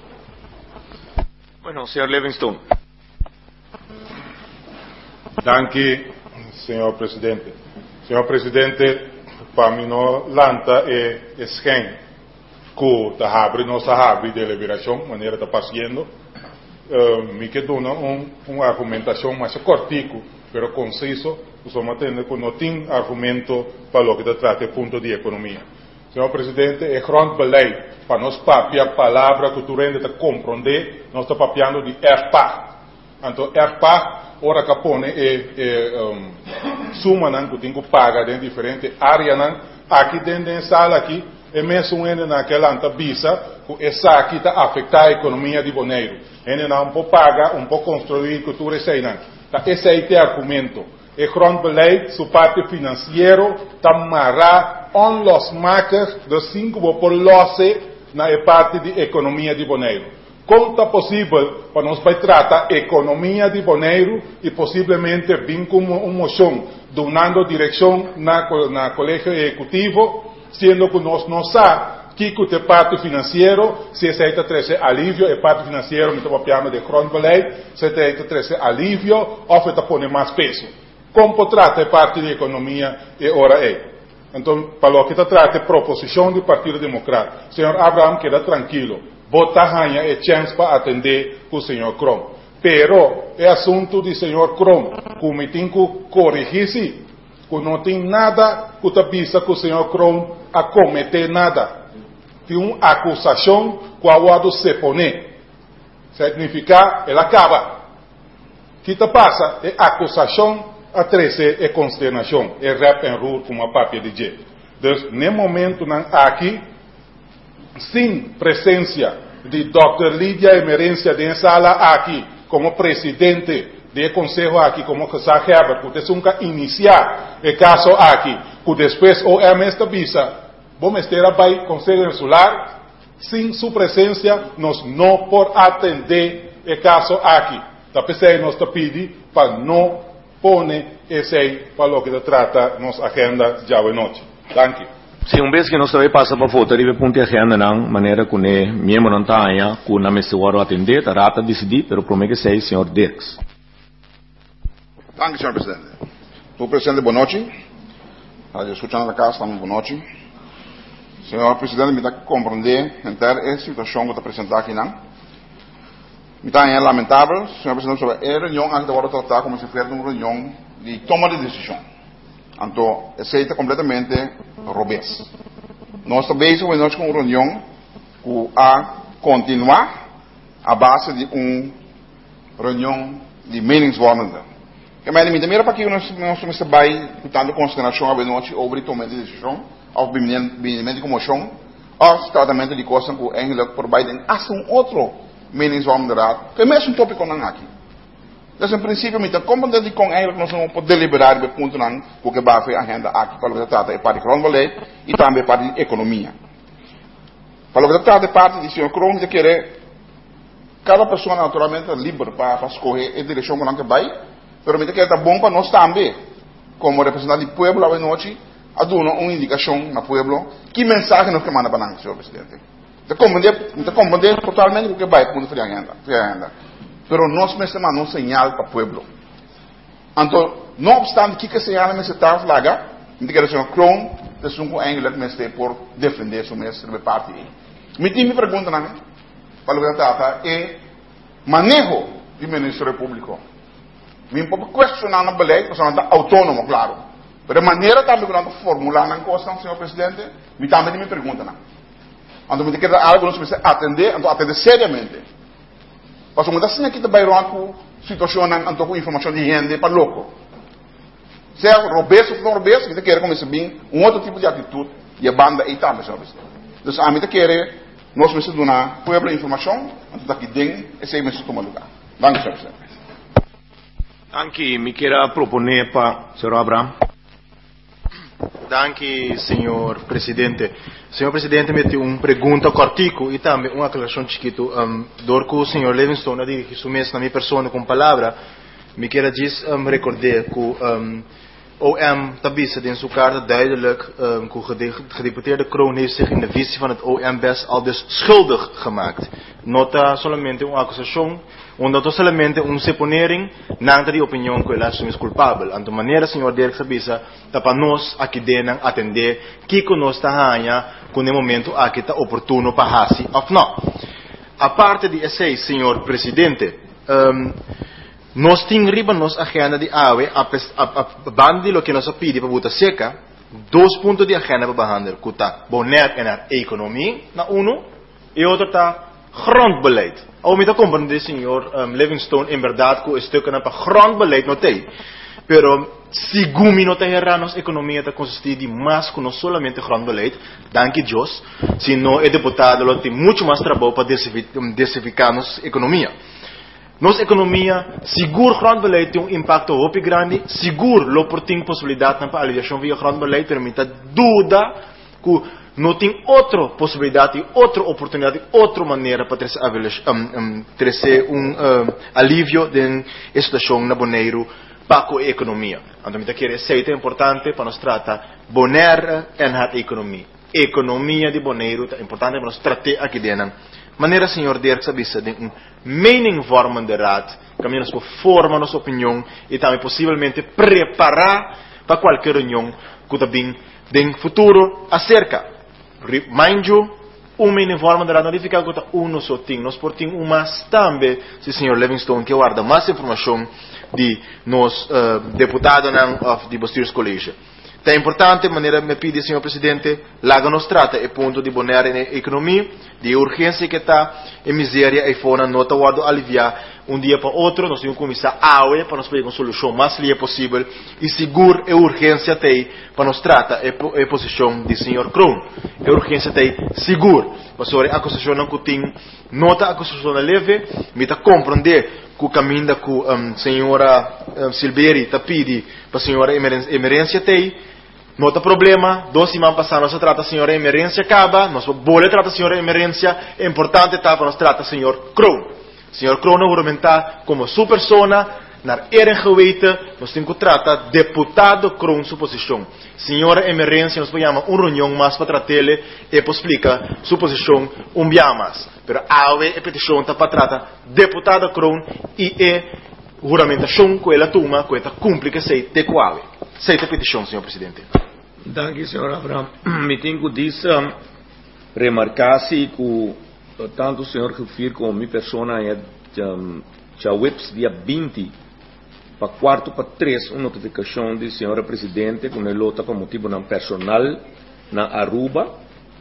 Bueno, senhor Livingston.
Danke, senhor presidente. Senhor presidente, para mim não lanta é esquem que está abrindo nossa abre de deliberação, maneira está passando. Uh, me quedo uma um, um argumentação mais cortico, pero conciso, somos tendo que não tem argumento para o que se trata ponto de economia. Senhor presidente, é grondbeleid para nós papiar a palavra que tu rende te compreender, nós estamos papiando de R P A. Então, R P A, ora que põe é, é um, suma não, que tem que pagar em diferentes áreas, não, aqui dentro da sala aqui, é mesmo ainda naquela antabisa, que essa aqui está a afetar a economia de Bonaire. Ainda não pode pagar, um pouco construir cultura e não. Esse aí tem argumento. É grondbeleid, sua parte financeira, está marrado on los marcas de cinco por losse na parte de economia de Bonaire. Como está possível para nós vai tratar a economia de Bonaire e possivelmente vir com uma moção donando direção na, na colégio executivo, sendo que nós não sabemos Kiko te parte financeiro, se esse aí trazer alívio, é parte financeiro, me tomo piano de grondbeleid, se te aí trazer alívio, ou te pone mais peso. Como trata é parte da economia e ora é. Então, para o que trata é proposição do Partido Democrata. Senhor Abraham queda tranquilo, bota ranha e chance para atender com o senhor Krom. Pero, é assunto do senhor Krom, que me tem que corrigir-se, que não tem nada que te avisa que o senhor Krom a cometer nada. Tem uma acusação que o lado se põe. Significa, ela acaba. O que te passa é acusação, a treze é consternação. É rap and roll com uma papel de jeito. Então, no momento aqui, sem presença de doutor Lídia Emerência de sala aqui, como presidente do Conselho aqui, como que está Herbert, que você nunca iniciar o caso aqui, que depois o M S visa, vamos estar para o Conselho Insular, sem sua presença, nós não por atender o caso aqui. Da P C nós te pede para não pôr esse aí para o que trata nossa agenda de hoje à noite. Danke.
Sim, um vez que nós também passa para votar e ponto a agenda na maneira que o membro não está aí, que não me se vai atender, a rata decidir, pero promete que seja o senhor Dirks.
Danke, senhor presidente. O presidente, boa noite. Radio escuchando na casa, boa noite. Senhor presidente, me dá que compreender entender a situação que está apresentada aqui, não? Me dá é lamentável, senhor presidente, sobre a reunião que agora tratar como se fosse uma reunião de toma de decisão. Então, aceita completamente robês. Nós também estamos com uma reunião que a continuar a base de uma reunião de meningsvormende. Que mij de meer pakje nós nós erbij portanto consideração a noite sobre tomada de decisão, of binnen de comissão, of tratamento de coisas que eigenlijk voorbij den as um outro meningsvormende raad, que é mesmo um tópico não aqui. Dus in principe met de competentie kon eigenlijk nog zo'n op deliberare bij punten aan hoe que vai a agenda aqui para o que trata é parte de grondbeleid e também parte de economia. Para o que trata é parte de senhor Krom de querer cada pessoa naturalmente é livre para para escolher a direção que ela vai, pero me que é bom para nós também como representante do povo a noite a dar uma indicação no povo que mensagem nós que manda para nós, senhor presidente. De compreender, de compreender totalmente o que vai punto de agenda, de agenda. Pero nós mesmos não señal para o povo. Então, não obstante que que señal me se está flaga, indica o senhor Krom, de sunco eigenlijk me está por defender seu mestre de parte. Me tem me pergunta não, para o que trata é manejo do Ministério Público. Me pode questionar na beleid, porque está autônomo, claro. Mas a maneira também que nós formular na questão, senhor presidente, me também me pergunta não. Então, me tem que dar algo que nós precisamos atender, então atender seriamente. Mas uma das aqui também com situação anto com informação de gente para louco. Se é robeso ou não robeso, kita quer começar bem um outro tipo de atitude e a banda e tal, senhor presidente. Então a mim quer nós precisamos dar povo informação, anto daqui dentro esse aí mesmo toma lugar. Danke, senhor presidente.
Danke, me queira proponer para senhor Abraham.
Danke, senhor presidente. Senhor presidente, me tem uma pergunta cortico e também uma aclaração chiquito. Um, Dorco, o senhor Livingstone, a dirigir su mes na minha pessoa com palavra, me queira dizer, um, recordar que um, O M tabisa in zijn kaart duidelijk um, que gedeputeerde Kroon heeft zich in de visie van het O M best al dus schuldig gemaakt. Nota solamente uma acusação, onde solamente uma seponering nada de opinião que ele assume culpável. Então, maneira, senhor Dirk Sabisa, tá para nós aqui dentro atender que conosco está ganha com o momento aqui está oportuno para assim ou não. A parte de esse, senhor presidente, um, nós temos nos agenda de A W E, a, a, a bandi lo que nos pede para botar seca, dois pontos de agenda para behandelen. Que está boner en a economia, na uno, e outro está grondbeleid. Ou me está compreender, senhor um, Livingstone, em verdade, que o stuk na para grondbeleid não tem. Pero, segundo não tem errar, nossa economia está consistir de mais que não somente grondbeleid, danke Deus, sino o deputado lo tem muito mais trabalho para diversificar nossa economia. Nossa economia, seguro grondbeleid tem um impacto muito grande, seguro lo por tem possibilidade para aliviação via grondbeleid, pero me está dúvida que não tem outra possibilidade, outra oportunidade, outra maneira para trazer um, um, trazer um, um alívio da situação na Bonaire para a economia. Então, me querer ser importante para nós tratar boner en a economia. economia de Bonaire, é importante para nós tratar aqui dentro. Maneira, senhor Dirk, sabe, de um meningvormende raad, caminhamos por forma nossa opinião e também possivelmente preparar para qualquer reunião que também tem futuro acerca. Mind you, um meningvormende raad não fica com um só ting, nós por ting umas também, se o senhor Livingstone que guarda mais informação de nos uh, deputados of the Bosteiros College. É importante, de maneira me pede, senhor presidente, lá que nos trata é ponto de bonar na economia, de urgência que está, e miséria e fora nota o aliviar um dia para outro, nós temos que começar a aue para nós pegar uma solução mais livre possível e seguro e urgência tem para nos trata a posição de senhor Kroon. A urgência tem seguro. Para sobre a acusação não tem nota a acusação leve, me está compreender que o caminho da um, senhora um, Silveri está pedindo para a senhora emergência tem. Nota problema, dois semanas passadas nós trata a senhora emergência acaba, nós bolha trata a senhora emergência, é importante tá para nós trata a senhor Kroon. Senhor Kroon argumentar como sua persona, na era geweten, nós temos que tratar deputado Kroon sua posição. Senhora emergência, nós podemos uma reunião mais para tratar ele e para explicar sua posição um dia mais. Pero a é petição está para tratar deputado Kroon e é juramentação que ela toma, que ela cumpre que sei de qual. Aceita a petição, senhor presidente.
Danke, senhor Abraham. Me tenho que dizer, remarcar-se que tanto o senhor Rufir como minha persona é já whips dia vinte para quarto para três uma notificação de senhora presidente com ele outra para motivo não personal na Aruba.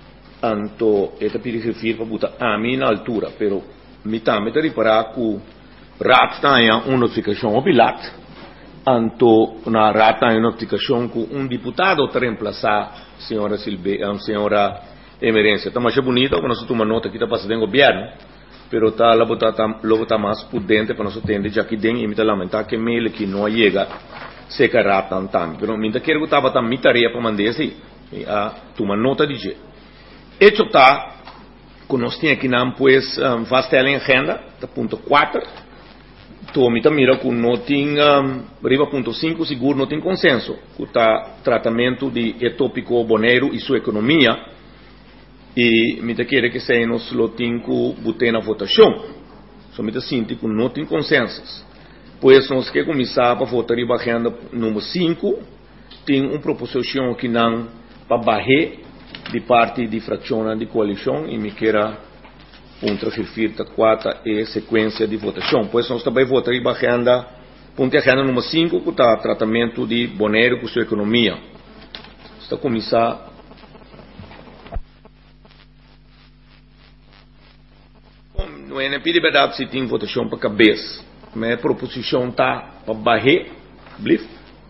Anto é pedir Rufir para botar a mim na altura, pero me também tem reparar que rat tem uma notificação obilat. Anto na rata em notificação que um deputado para reemplaçar a senhora Silve, a senhora emergência. Está mais bonita, quando nós tomamos nota que está passando em governo, pero está logo está logo está mais prudente para nós entender, já que tem e me lamentar que mail que não chega se que rata tanto. Pero me quero que estava também tarefa para mandar assim, a tomar nota de je. Hecho está que nós temos aqui não pues um, fazê-la em agenda, tá ponto quatro. Tomita mira que não tem um, riba ponto cinco seguro não tem consenso que está tratamento de etópico boneiro e sua economia e me quer que se nós lo tem que botar na votação só me sinto que não tem consenso pois nós que começar para votar riba agenda número cinco tem uma proposição que não para barrer de parte de fração de coalição e me queira ponto refirta quatro é sequência de votação. Pois nós também votaremos a agenda, ponto agenda número cinco, que está tratamento de boneiro com sua economia. Está a começar. Não é nem de verdade se tem votação para cabeça, mas a proposição está para barrer, blif.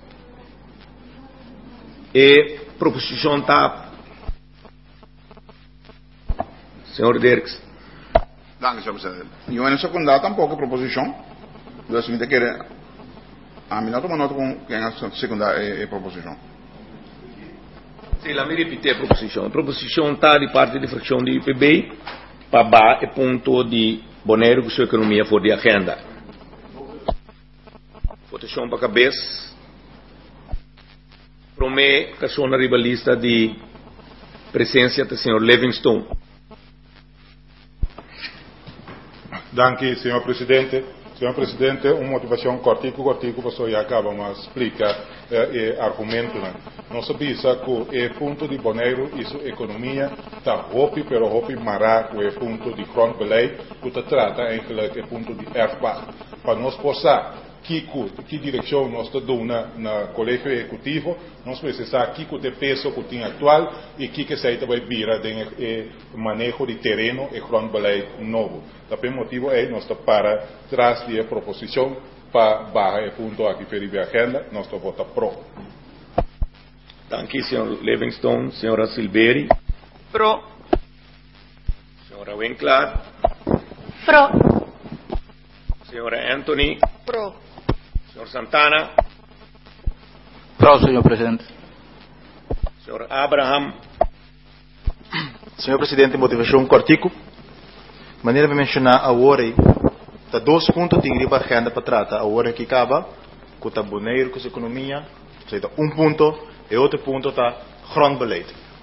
E a proposição está. Senhor Dirks.
Danke, senhor presidente. Eu não secundar tampouco a proposição. Eu assumo que a mim não toma nota com quem a secundar a proposição.
Sim, lá me repetir a proposição. A proposição está de parte da fração de I P B para ba e ponto de boneiro que sua economia for de agenda. Votação para cabeça. Promete que a zona rivalista de presença do senhor Livingstone.
Danke, senhor presidente. Senhor presidente, uma motivação cortico, cortico, pessoal já acaba, mas explica eh, eh, argumento. Né? Nós sabemos que o ponto de boneiro e sua economia está hopi, pero hopi mará com o ponto de grondbeleid, que está trata eigenlijk o ponto de erfbaar. Para nós passar que que direção nós está dando na, na colégio executivo, nós precisamos que o peso que tem atual e que que se vai vira de manejo de terreno e grondbeleid novo. Também motivo é nós está para trás de proposição para barra o ponto aqui para a agenda, nós está vota pro.
Danke, senhor Livingstone, senhora Silveri.
Pro.
Senhora Winkler.
Pro.
Senhora Anthony.
Pro.
Senhor Santana.
Pro, senhor presidente.
Senhor Abraham.
Senhor presidente, motivação cortico. Maneira de mencionar a hora tá dois pontos de riba agenda para tratar a hora que acaba com o boneiro com a economia, ou seja, um ponto e outro ponto está grondbeleid.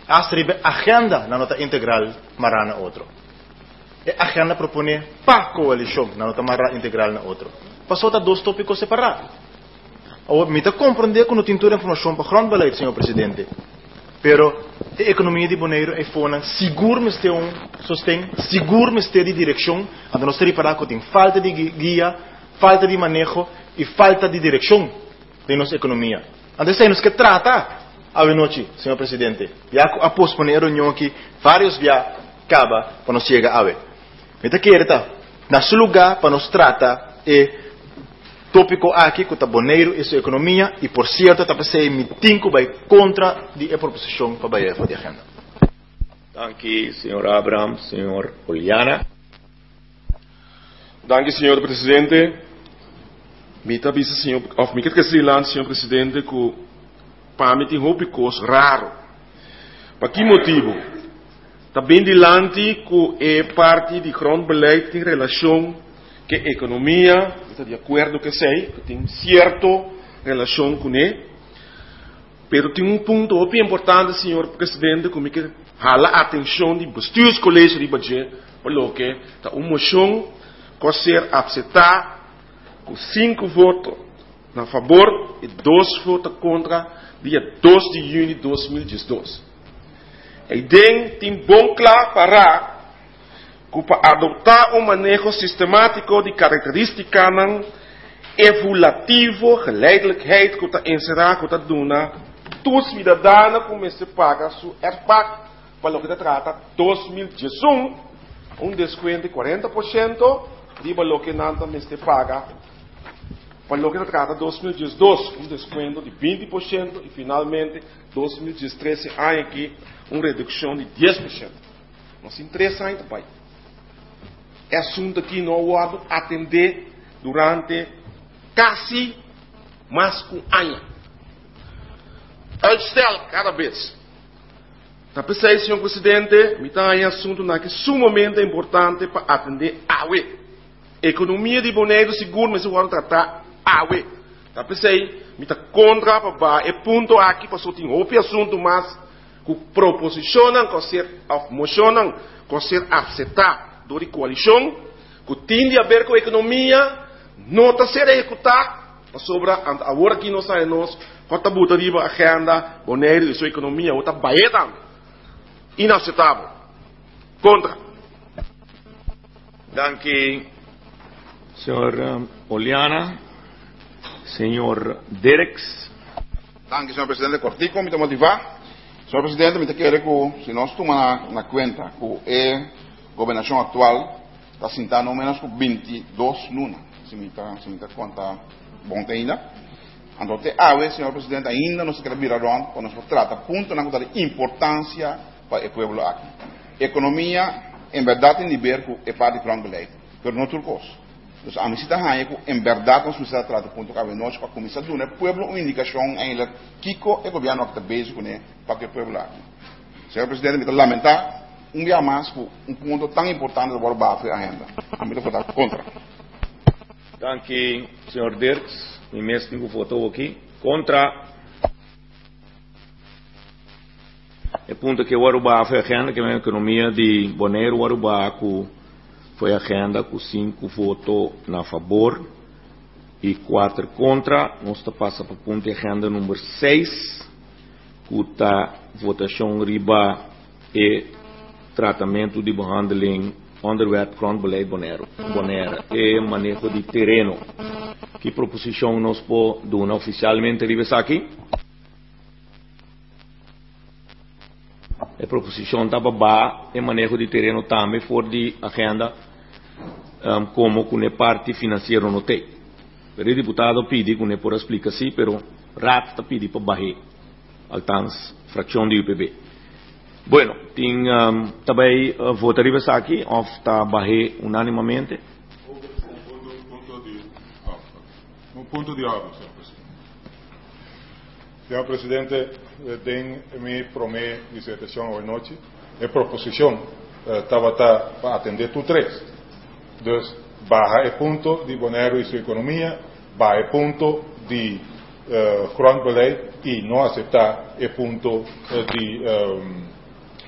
Hasta a agenda na nota integral marana outro. A agenda propõe para coalição na nota marana integral na outro. Passou a dois tópicos separados. Ou me está compreender que não tem toda a informação para grondbeleid, senhor presidente. Pero a economia de Bonaire é fona seguro me ter um sostém, seguro me ter de direção, então nós temos para que tem falta de guia, falta de manejo e falta de direção de nossa economia. Então temos que tratar a noite, senhor presidente. Já após poner a reunião aqui, vários já acaba para nós chegar a ver. Me está querendo, nesse lugar para nós tratar e tópico aqui que está Bonaire e sua economia e por certo está pensando mitinho que vai contra a proposição para a de agenda.
Danke, senhor Abraham, senhor Oliana.
Danke, senhor presidente. Mita bisa senhor, of me que se lan, senhor presidente, que para mim tem tópicos raro. Para que motivo? Também dilante que é parte de grondbeleid em relação que a economia, está de acordo que sei, que tem certa relação com ele, mas tem um ponto bem importante, senhor presidente, que me quer jala a atenção de bestuurs college de budget, pelo que está uma moção que ser aceitada com cinco votos a favor e dois votos contra, dia dois de junho de dois mil e dois. A ideia tem bom claro para para adotar um manejo sistemático de características evolutivo, geleidelijkheid, que está encerrado, que está dona, todos cidadãos começam a pagar sua E R P A C, para o que trata dois mil e dezoito, um desconto de quarenta por cento, de valor que não também se paga, para o que trata dois mil e dois, um desconto de vinte por cento, e finalmente, dois mil e treze, há aqui uma redução de dez por cento. Nós interessante, pai. É assunto que nós vamos atender durante quase mais um ano. Uitstel cada vez. Tá pensei, senhor presidente, me tá aí assunto que é sumamente importante para atender a U E. Economia de Bonaire seguro, mas eu vou tratar a U E. Tá pensei, me tá contra para é ponto aqui para só tem outro assunto mais que proposicionam, que ser mocionam, que ser aceitar de coalição, que tem a ver com a economia, não está sendo executado, sobre agora que nós sabemos, quanto buta de agenda, Bonaire e sua economia, outra baeta, inaceitável, contra.
Danke, senhor Oliana, senhor Dereks.
Danke, senhor presidente, cortico, me motivar. Senhor presidente, me quer que, se nós tomamos na conta que é governação atual está sentando no menos com vinte e dois nuna, se me está se me está conta bom ainda. Então, até agora, senhor presidente, ainda não se quer virar around quando nós trata ponto na conta de importância para o povo aqui. Economia, em verdade, tem ver com é parte de grondbeleid, mas não tudo coisa. Então, a mim se está em verdade, nós precisamos tratar ponto que nós para começar a dar o povo uma indicação ainda que o governo está basic com ele para que o povo aqui. Senhor presidente, me está lamentar um dia mais um ponto tão importante do Borba a agenda. A mim vou votar contra.
Danke, senhor Dirks. Me mesmo votou aqui contra. É ponto que o Aruba foi a agenda que a economia de Bonaire o Aruba foi a agenda com cinco votos na favor e quatro contra. Nós está passa para o ponto de agenda número seis, que está votação riba e tratamento de behandeling onderwet grondbeleid Bonaire, Bonaire e manejo de terreno. Que proposição nós podemos oficialmente revisar aqui? A proposição da babá e manejo de terreno também for de agenda um, como com a parte financeira não tem. O deputado pede que não por explicar assim, pero rat está pedindo para barrer altans fração de U P B. Bueno, tem um, também uh, votaria aqui, ou está barrer unanimamente?
Um ponto de ordem, senhor presidente. Senhor presidente, tem me promete dissertação hoje noite. A proposição estava uh, para atender tu três. Então, barra o ponto de Bonaire e sua economia, barra o ponto de uh, grondbeleid e não aceitar o ponto uh, de um,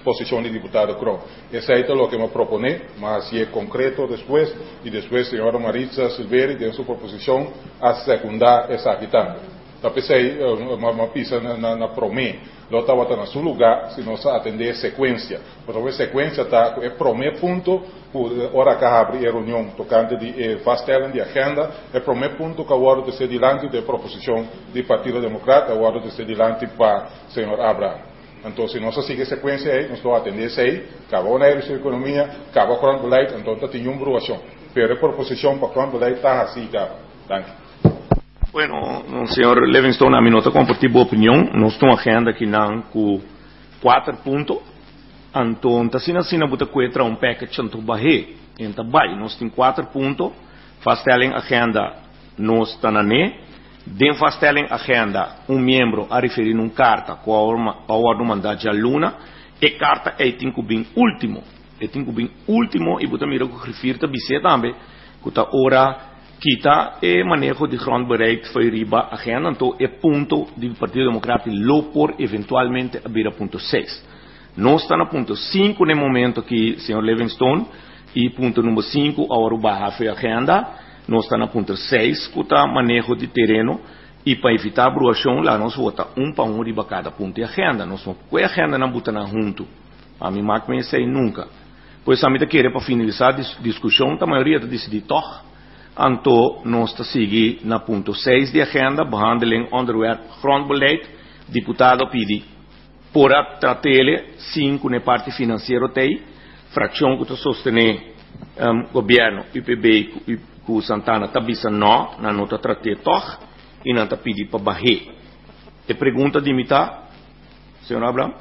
posición de diputado Cron. Ese es lo que me propone, mas si es concreto después, y después señora Maritza Silveri tiene su proposición a secundar esa aquí también. La pensei, uma pisa na, na promê, ela estava na seu lugar, se nós atender sequência. Por a sequência tá é promê ponto, por hora que abre a reunião tocante de fastellen de agenda, é promê ponto que agora de ser dilante de proposição do Partido Democrata, agora de ser dilante para o senhor Abraham. Então, se nós seguimos sequência aí, nós vamos atender isso aí, acabou na área de economia, acabou com o beleid, então está tendo uma provação. Pero a proposição para o beleid está assim, cara. Danke.
Bueno, senhor Livingston, a mim não compartilha boa opinião. Nós temos uma agenda aqui não com quatro pontos. Então, assim assim, nós vamos ter um package de barre. Então, vai, nós temos quatro pontos. Fastellen agenda, nós estamos na Den fastellen agenda, um membro a referir uma carta com a ordem mandada de aluna. E carta é tem que bem último. É tem que bem último e você mira que refere também também que a hora kita é manejo de grondbereid foi riba agenda, então é ponto do Partido Democrático lo por eventualmente abrir a ponto seis. Nós estamos no ponto cinco no momento que o senhor Livingston e ponto número cinco agora barra foi agenda. Nós estamos no ponto seis que está manejo de terreno e para evitar a bruação lá nós votamos um para um riba cada ponto de agenda. Nós vamos com a agenda não botamos junto. A mim não me sei nunca. Pois a mim querer para finalizar a discussão, a maioria está decidindo toch. Então, nós estamos seguindo na ponto seis de agenda, behandeling onderwerp grondbeleid. Deputado pede por a tratele cinco na parte financeira tem, fração que está sostener um, governo, U P B e com Santana tabisa não, na nota trate toch, e não está pedindo para barrer. E pergunta de imitar, senhor Abraham?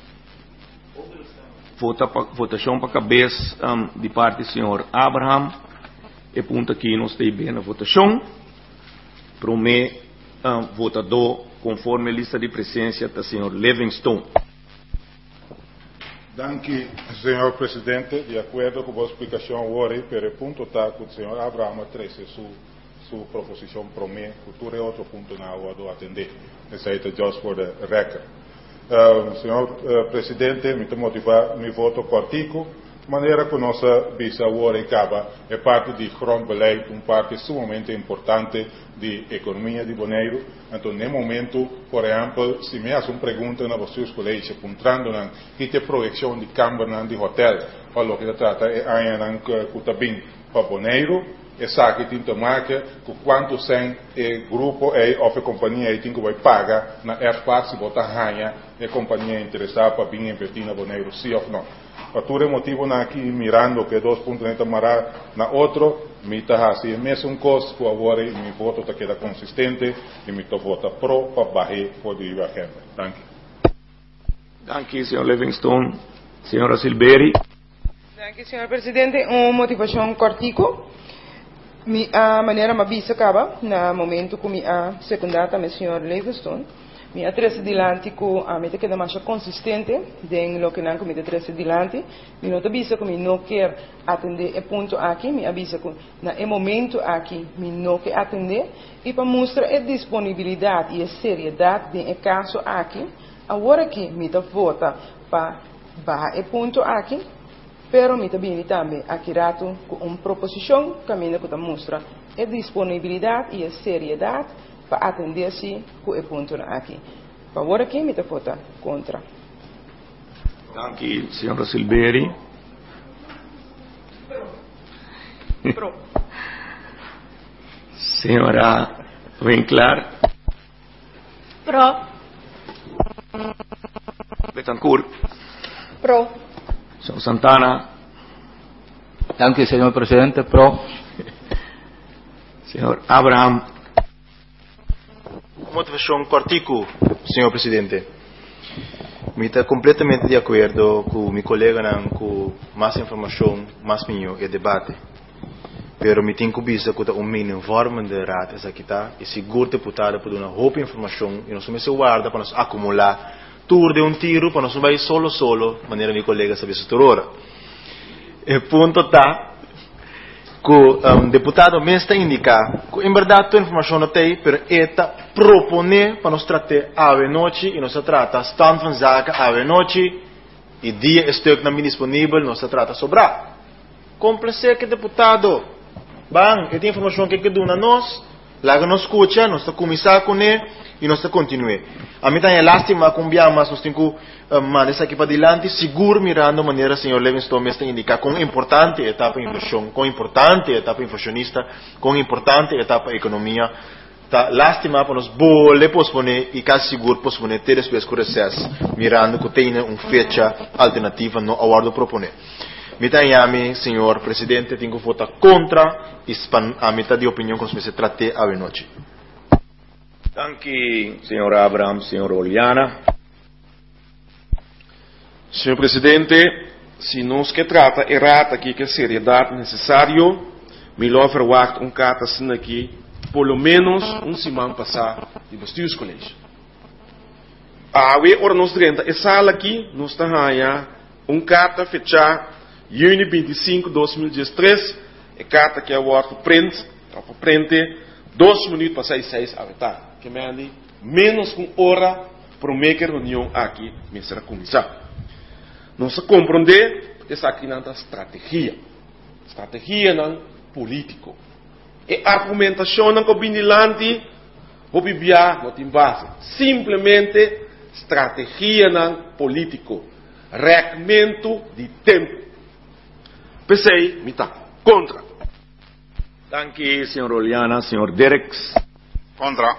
Vota, votação para cabeça um, de parte do senhor Abraham. E ponto aqui nós temos bem na votação. Promê um, votador conforme a lista de presença do senhor Livingston.
Danke, senhor presidente. De acordo com a explicação agora, pero o ponto está que o senhor Abraham trouxe sua su proposição promê, futuro é outro ponto na hora de atender. Esse aí é just for the record. Uh, senhor uh, presidente, me motivar meu voto cortico. Maneira que nossa visa agora acaba é parte de grondbeleid, uma parte sumamente importante de economia de Bonaire. Então, no momento, por exemplo, se me faz uma pergunta na vocês colegas, perguntando na que tem projeção de câmara de hotel, para o que se trata é ainda que está bem para Bonaire, é sabe que tem que tomar que quanto sem o grupo é ou a companhia tem que vai pagar na airport se botar ranha a companhia interessada para vir investir na Bonaire, sim ou não. Por todo motivo na aqui mirando que dois pontos não mará na outro, me está assim mesmo um custo por agora e meu voto está queda consistente e me estou vota pro para barrer por de agenda. Danke.
Danke, senhor Livingston, senhora Silveri.
Danke, senhor presidente. Uma motivação cortico. Mi a maneira ma bisa acaba na momento que mi a secundar também senhor Livingston. Mi a trece dilante com a meta que é mais consistente den lo que não comida trece dilante. Mi não avisa que mi não quer atender o ponto aqui, mi avisa que na é momento aqui mi não quer atender e para mostrar a disponibilidade e a seriedade de caso aqui, agora que mi tá vota para barra o ponto aqui, pero mi também também aqui rato com uma proposição que mi não mostra a disponibilidade e a seriedade para atender-se com o ponto aqui. Por favor, aqui me vota contra.
Danke, senhora Silveri.
Pro.
Senhora Winkler.
Pro.
Betancourt.
Pro.
Senhor Santana.
Danke, senhor presidente. Pro.
Senhor Abraham.
Motivação cortico, senhor presidente. Me está completamente de acordo com meu colega não com mais informação, mais minho e debate. Pero me tenho visto que um mínimo forma de rato essa aqui tá e seguro deputado por uma roupa informação e nós somos guarda para nós acumular tour de um tiro para nós vai solo solo maneira meu colega sabe isso toda. E ponto tá que o um, deputado me está indicar que em verdade toda a informação não tem, pero eta propone para nós tratar a noite e nós trata stand van zaken a noite e dia estou não disponível, não se trata sobrar. Complacer que deputado, bang, e tem informação que que dá na nós, lá que nós escuta, nós está começar com ele e nós está continuar. A mim também é lástima com bem, mas nós temos que mandar isso aqui para adiante, seguro mirando a maneira o senhor Livingstone me está indicar com importante etapa de inversão, com importante etapa inflacionista, com importante etapa economia. Tá lástima para nós boleh posponer e quase seguro posponer ter depois com recesso, mirando que tem uma fecha alternativa no aguardo proponer. Mitayami, senhor presidente, tenho que votar contra a metade de opinião que se trate a noite.
Danke, senhor Abraham, senhor Oliana.
Senhor presidente, se nós que trata errata aqui que a seriedade necessário, melhor verwacht um carta assim aqui, pelo menos um semana passar de bestuurscollege. A we ora nos renda, essa sala aqui, nós está aí, um carta fechar junho vinte e cinco de dois mil e dezesseis, a carta que é o outro print, para prente, dois minutos para seis, seis, a vetar. Que me menos com hora para uma reunião aqui, ministra comissão. Nós compreender essa aqui não é estratégia, estratégia não político. E argumentação não combinilante, o bibia não tem base. Simplesmente estratégia não político, regimento de tempo. Pensei, me tá contra.
Danke, senhor Oliana, senhor Dereks.
Contra.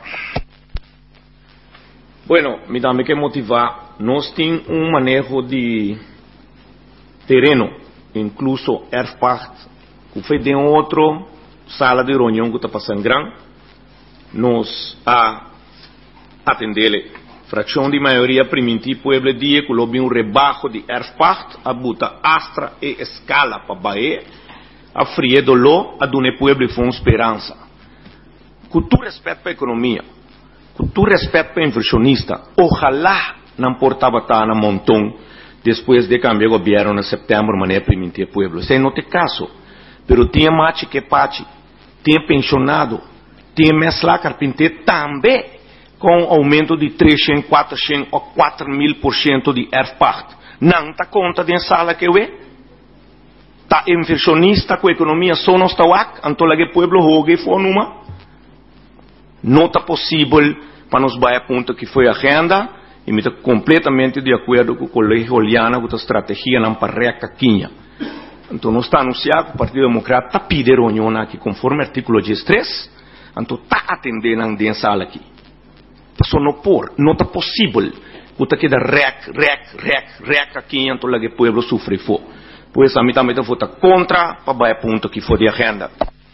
Bueno, me dá me que motivar. Nós temos um manejo de terreno, incluso Erfpacht, que foi de outro sala de reunião que está passando grande. Nós a atender fração de maioria primitiva pueblo dia que houve um rebaixo de Erfpacht, a buta astra e escala para Bahia, a frie dolor, a dune pueblo foi uma esperança. Com tu respeito para a economia, com tu respeito para o inversionista, ojalá não portava estar na montão depois de cambiar o governo em setembro, de maneira primitiva pueblo. Isso não tem caso. Pero tinha mate que pate, tinha pensionado, tinha mesla carpinteiro também, com aumento de trezentos, quatrocentos ou quatro mil por cento de Erfpacht. Não está conta de sala que eu é? Está inversionista com a economia só não está aqui, então lá que o pueblo rogue foi numa. Não está possível para nos vai a ponto que foi a agenda e me está completamente de acordo com o colégio Oliana com a estratégia não para recaquinha. Então não está anunciado que o Partido Democrata está pedindo reunião aqui conforme artigo dezesseis, então está atendendo a dentro sala aqui. Só não por, não está possível que está aqui da rec, rec, rec, rec aqui, então lá que o povo sofre for. Pois a mim também vou votar contra para vai a ponto que foi de agenda.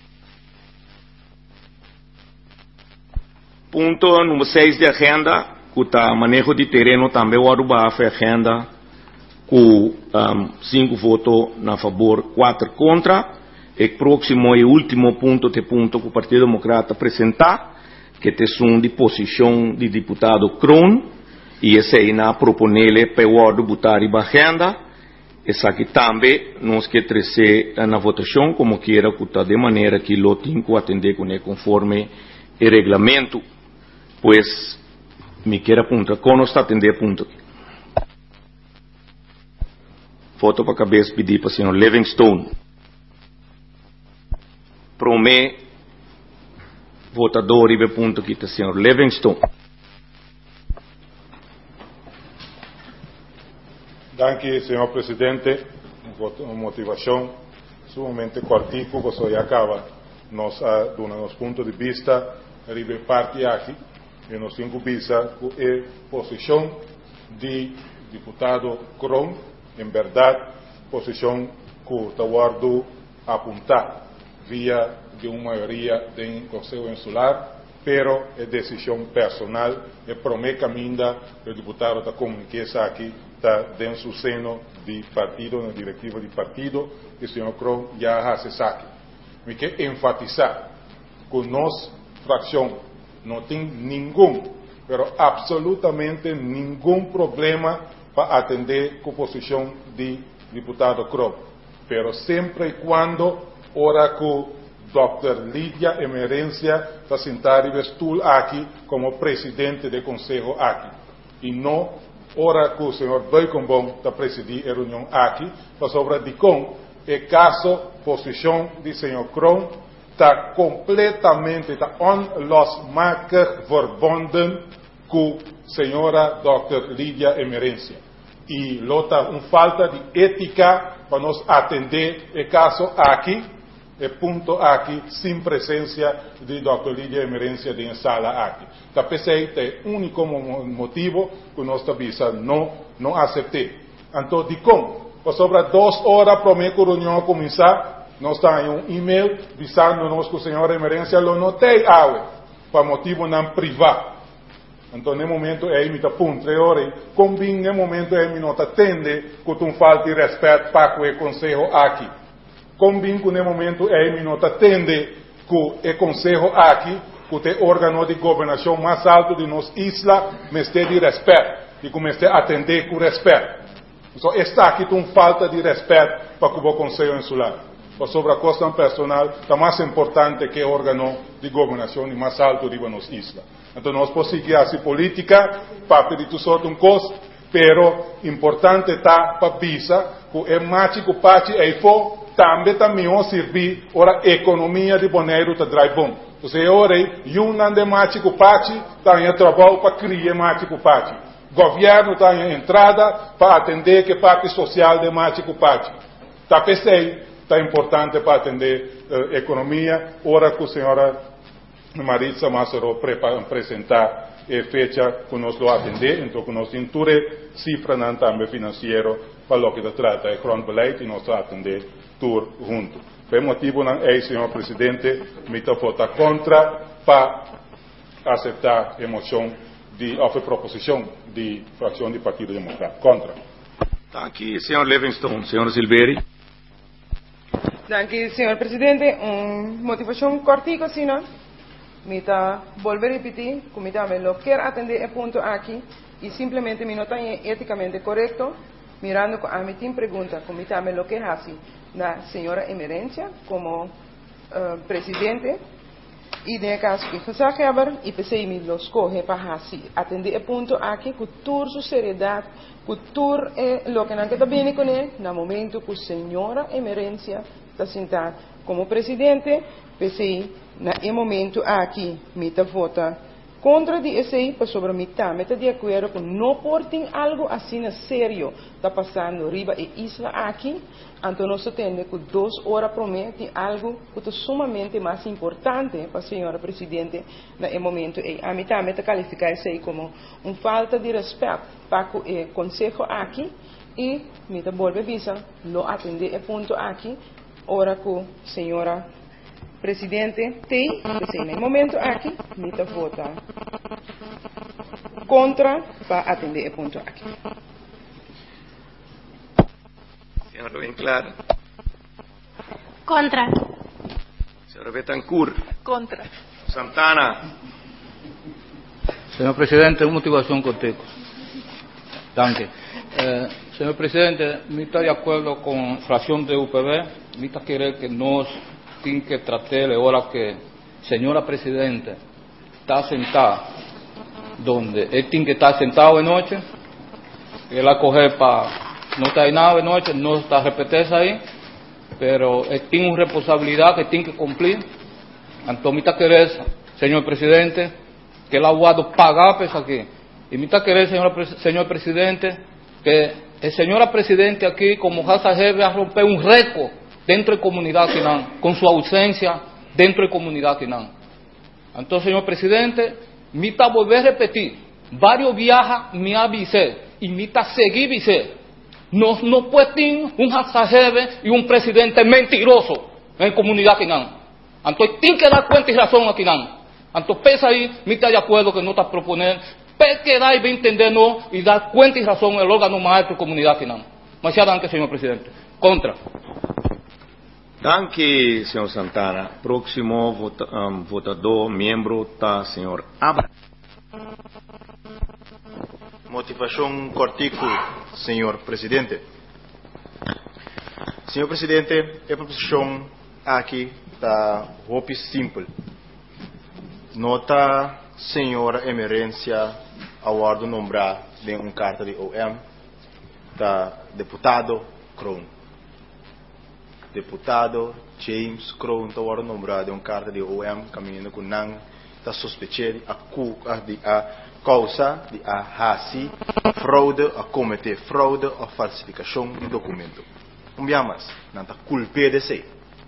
Ponto número seis de agenda, que está manejo de terreno também, o Aruba foi agenda, com um, cinco votos a favor, quatro contra. E próximo e último ponto de ponto que o Partido Democrata apresentar, que é um de posição de deputado Kron, e esse aí na proponele para o Aruba botar em agenda. Essa aqui também nós que trazer na votação, como quiera, que está de maneira que lo tem que atender com conforme o regulamento. Pues me queda apuntar, como está atender ponto aqui. Foto para a cabeça pedir para o senhor Livingstone. Para mim, votador e ponto aqui está o senhor Livingstone.
Danke, senhor presidente. Uma motivação sumamente quartico, que só acaba nos uh, nos pontos de vista ribe parte aqui. E nós temos visa com a posição de deputado Kron, em verdade, posição que está guardo apontar via de uma maioria do Conselho Insular, pero é decisão personal, e para mim caminha o deputado está comunicando aqui, está dentro do seno de partido, na diretiva de partido, e o senhor Kron já hace aqui. Me quer enfatizar que nós, fração, não tem nenhum, pero absolutamente nenhum problema para atender com a posição de deputado Kron. Pero sempre e quando, ora que o doutor Lídia Emerência está sentado e vestul aqui como presidente do Conselho aqui. E não ora que o senhor Doicombom está presidindo a reunião aqui, para sobre de com o caso, posição do senhor Kroon está completamente, está onlosmakelijk verbonden com a senhora doutor Lídia Emerência. E lota uma falta de ética para nós atender o caso aqui, e ponto aqui, sem presença de doutor Lídia Emerência de sala aqui. Da P C I é o único motivo que nós não, não aceitei. Então, de como? Sobre duas horas para a reunião começar, nós temos um e-mail avisando-nos que a senhora Emerência não notei água, para motivo não privado. Então, no momento, é me ponto três horas, combina, no momento, é me não atende, que tu falta de respeito para o conselho aqui. Combina que no momento, é me não atende, que o conselho aqui, que o órgão de governação mais alto de nossa isla, me esteja de respeito, e que me esteja atender com respeito. Então, está aqui com falta de respeito para o conselho insular. Sobre a questão personal, está mais importante que o órgão de governação e mais alto de nossa isla. Então, nós podemos seguir assim política, para pedir tudo sorte um coisa, pero importante está para visa que o mágico parte é for também também servir para a economia de Bonaire está drive bom. Então, agora, um de mágico parte está em trabalho para criar mágico parte. O governo está em entrada para atender que parte social de mágico parte. Está pensei, está importante para atender a economia, ora que a senhora Maritza Massaro apresentar a fecha que nós lo atender, então que nós temos cifra não também financeiro para o que se trata de grondbeleid e nós atender tudo junto. Por motivo não é, senhor presidente, me está votar contra para aceitar a moção de a proposição de fração do Partido Democrático. Contra.
Está aqui, senhor Livingston, senhor Silveri.
Danke, senhor presidente. Um, motivação cortica, senhor. Me está volver a repetir, como está me lo quer atender el punto aquí y simplemente me no está éticamente correcto, mirando a mi team pregunta, como está me lo quer así, la señora Emerência como uh, presidente y de caso que José Heber y P C I me lo escoge para así, atender el punto aquí con toda su seriedad, con todo eh, lo que no está bien con él, en el momento que señora Emerência está sentada como presidente, P C I no momento aqui, me está vota contra de esse aí, para sobre mim tá, me está de acordo com não portem algo assim sério, está passando riba e isla aqui, então nós temos que duas horas promete algo que é sumamente mais importante para a senhora presidente no momento aí, a mim tá, me está qualificar isso aí como uma falta de respeito para o eh, conselho aqui e me está volver a avisar, não atender o ponto aqui, ora que a senhora presidente tem, no momento aqui, me está vota contra para atender o ponto aqui.
Senhora bem claro.
Contra.
Senhora Betancourt.
Contra.
Santana.
Senhor presidente, uma motivação contigo. Danke. Eh, senhor presidente, me está de acordo com a fração de U P B, me está querer que nós tem que tratar agora que senhora presidente está sentada donde ele tem que estar sentado de noite, ela correr para não estar nada de noite, não está repetindo aí, pero ele tem uma responsabilidade que tem que cumprir. Então me está querer, senhor presidente, que ela guarda pagar por isso aqui. E me está querer, senhor, senhor presidente, que a senhora presidente aqui, como Raça Hebe, a romper um récord dentro da comunidade Quinan, com sua ausência dentro da comunidade Quinan. Então, senhor presidente, me está volver a repetir, vários viajes me avisé e me está seguir avisé. Nós não podemos um Hassahebe e um presidente mentiroso na comunidade Quinan. Então, tem que dar conta e razão a Quinan. Então, pensa aí, me está de acordo que não está propondo, que dar e entender e dar conta e razão ao órgão mais da comunidade Quinan. Mas já danke, senhor presidente. Contra.
Danke, senhor Santana. Próximo vota, um, votador, membro, tá, senhor Abra.
Motivação cortico, senhor presidente. Senhor presidente, a proposição aqui está muito simples. Nota senhora Emerência aguardo nombrar de uma carta de O M da deputado Kroon. Deputado James Kroon está agora nombrado de uma carta de O M caminhando com Nang está suspeitado a, de a causa de a hasi fraude, a cometer fraude ou falsificação de documento. Um dia mais, não está culpa de si.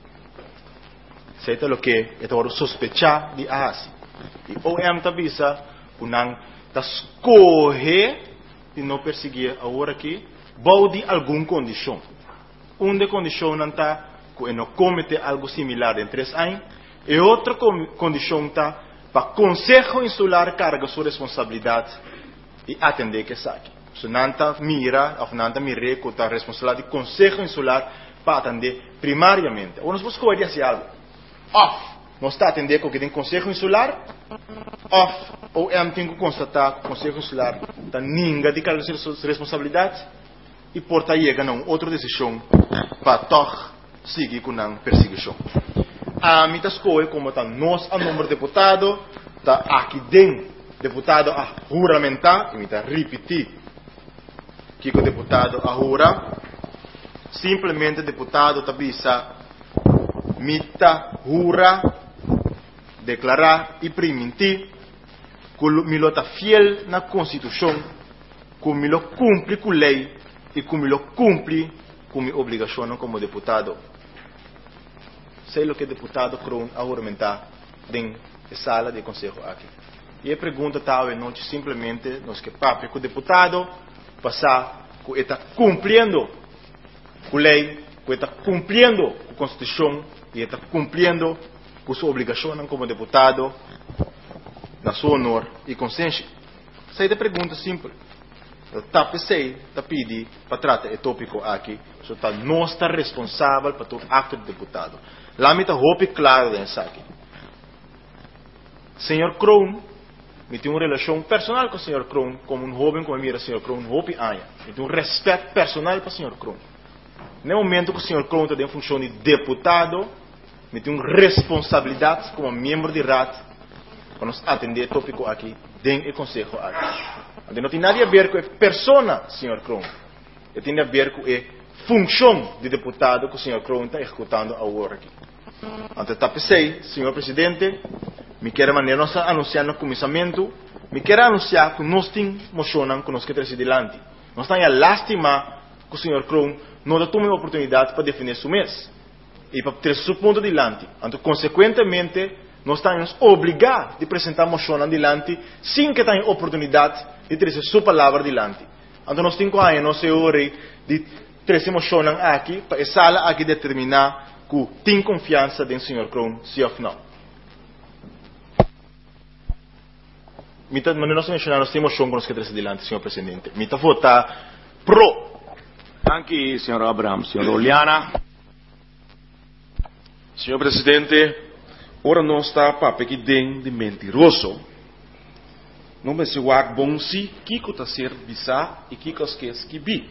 Seita lo que é agora sospechar de a hasi. E O M está visa o Nang está escorrer de não perseguir agora aqui, bom de alguma condição. Uma de condição não está que não comete algo similar em três anos, e outra condição está para o Conselho Insular carregar sua responsabilidade e atender que saque. Se não está mira, ou não está mira com a responsabilidade do Conselho Insular para atender primariamente. Ou nós vamos escolher assim algo. Off, nós está atendendo com o que tem Conselho Insular, off, ou é tem que constatar que o Conselho Insular está ninguém de carregar suas responsabilidades e porta chega a outra decisão para toch seguir com a perseguição. A mim escolhe como está nós a número de deputado, está aqui dentro deputado a juramentar, e me está repetir que o deputado a jura, simplesmente deputado está bisa, me está jura, declarar e permitir que me está fiel na Constituição, que me cumpre com a lei e que me cumpre com minha obrigação como deputado. Sei o que o deputado Kroon a juramentar dentro da sala de conselho aqui. E a pergunta tal é não simplesmente nós que papo que o deputado passar que está cumprindo com a lei, que está cumprindo com a Constituição e está cumprindo com sua obrigação como deputado na sua honor e consciência. Sei da pergunta simples. Está pensei, está pedindo para tratar o tópico aqui, só está não está responsável para todo acto de deputado. Lá me está roupa claro dessa aqui. Senhor Kroon, me tem uma relação personal com o senhor Kroon, como um jovem como mira o senhor Kroon, roupa anha. Me tem um respeito personal para o senhor Kroon. No momento que o senhor Kroon está em função de deputado, me tem uma responsabilidade como membro de R A T para nos atender o tópico aqui, dentro do conselho aqui. Não tem nada a ver com a persona, senhor Kroon. Tem a ver com a função de deputado que o senhor Kroon está executando agora aqui. Então, está pensei, senhor presidente, me quer maneira nós anunciar no comissamento, me quer anunciar que nós temos moção que nós queremos adiante. Nós estamos a lastimar que o senhor Kroon não dá uma oportunidade para definir seu mês e para ter seu ponto adiante. Então, consequentemente, nós estamos obrigados a apresentar moção adiante sem que tenha oportunidade de ter sua palavra adiante. Então, nós temos que não se ore de ter moção aqui para a sala aqui determinar que tem confiança no senhor Kroon, sim ou não. Mas nós mencionamos temos moção que nós queremos adiante, senhor presidente. Me está votar pro.
Anche senhor Abraham, senhor Oliana.
Senhor presidente, ora não está para que den de mentiroso. Não me se wak bom si, kiko ta ser bisa e kiko skes que bi.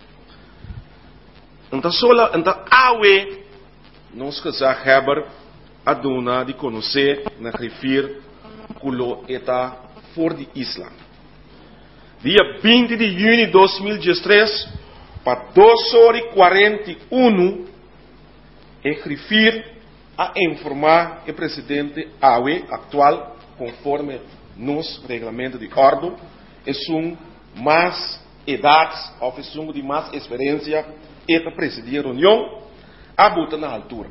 Então sola, então awe, nós que já heber a dona de conhecer na refir culo eta for de isla. Dia vinte de junho de dois mil e dezesseis, para duas horas e quarenta e um, é refir a informar o presidente Awe atual, conforme nos regulamento de ordem, é um mais idade, ou é um de mais experiência, e para presidir a reunião, a botar na altura.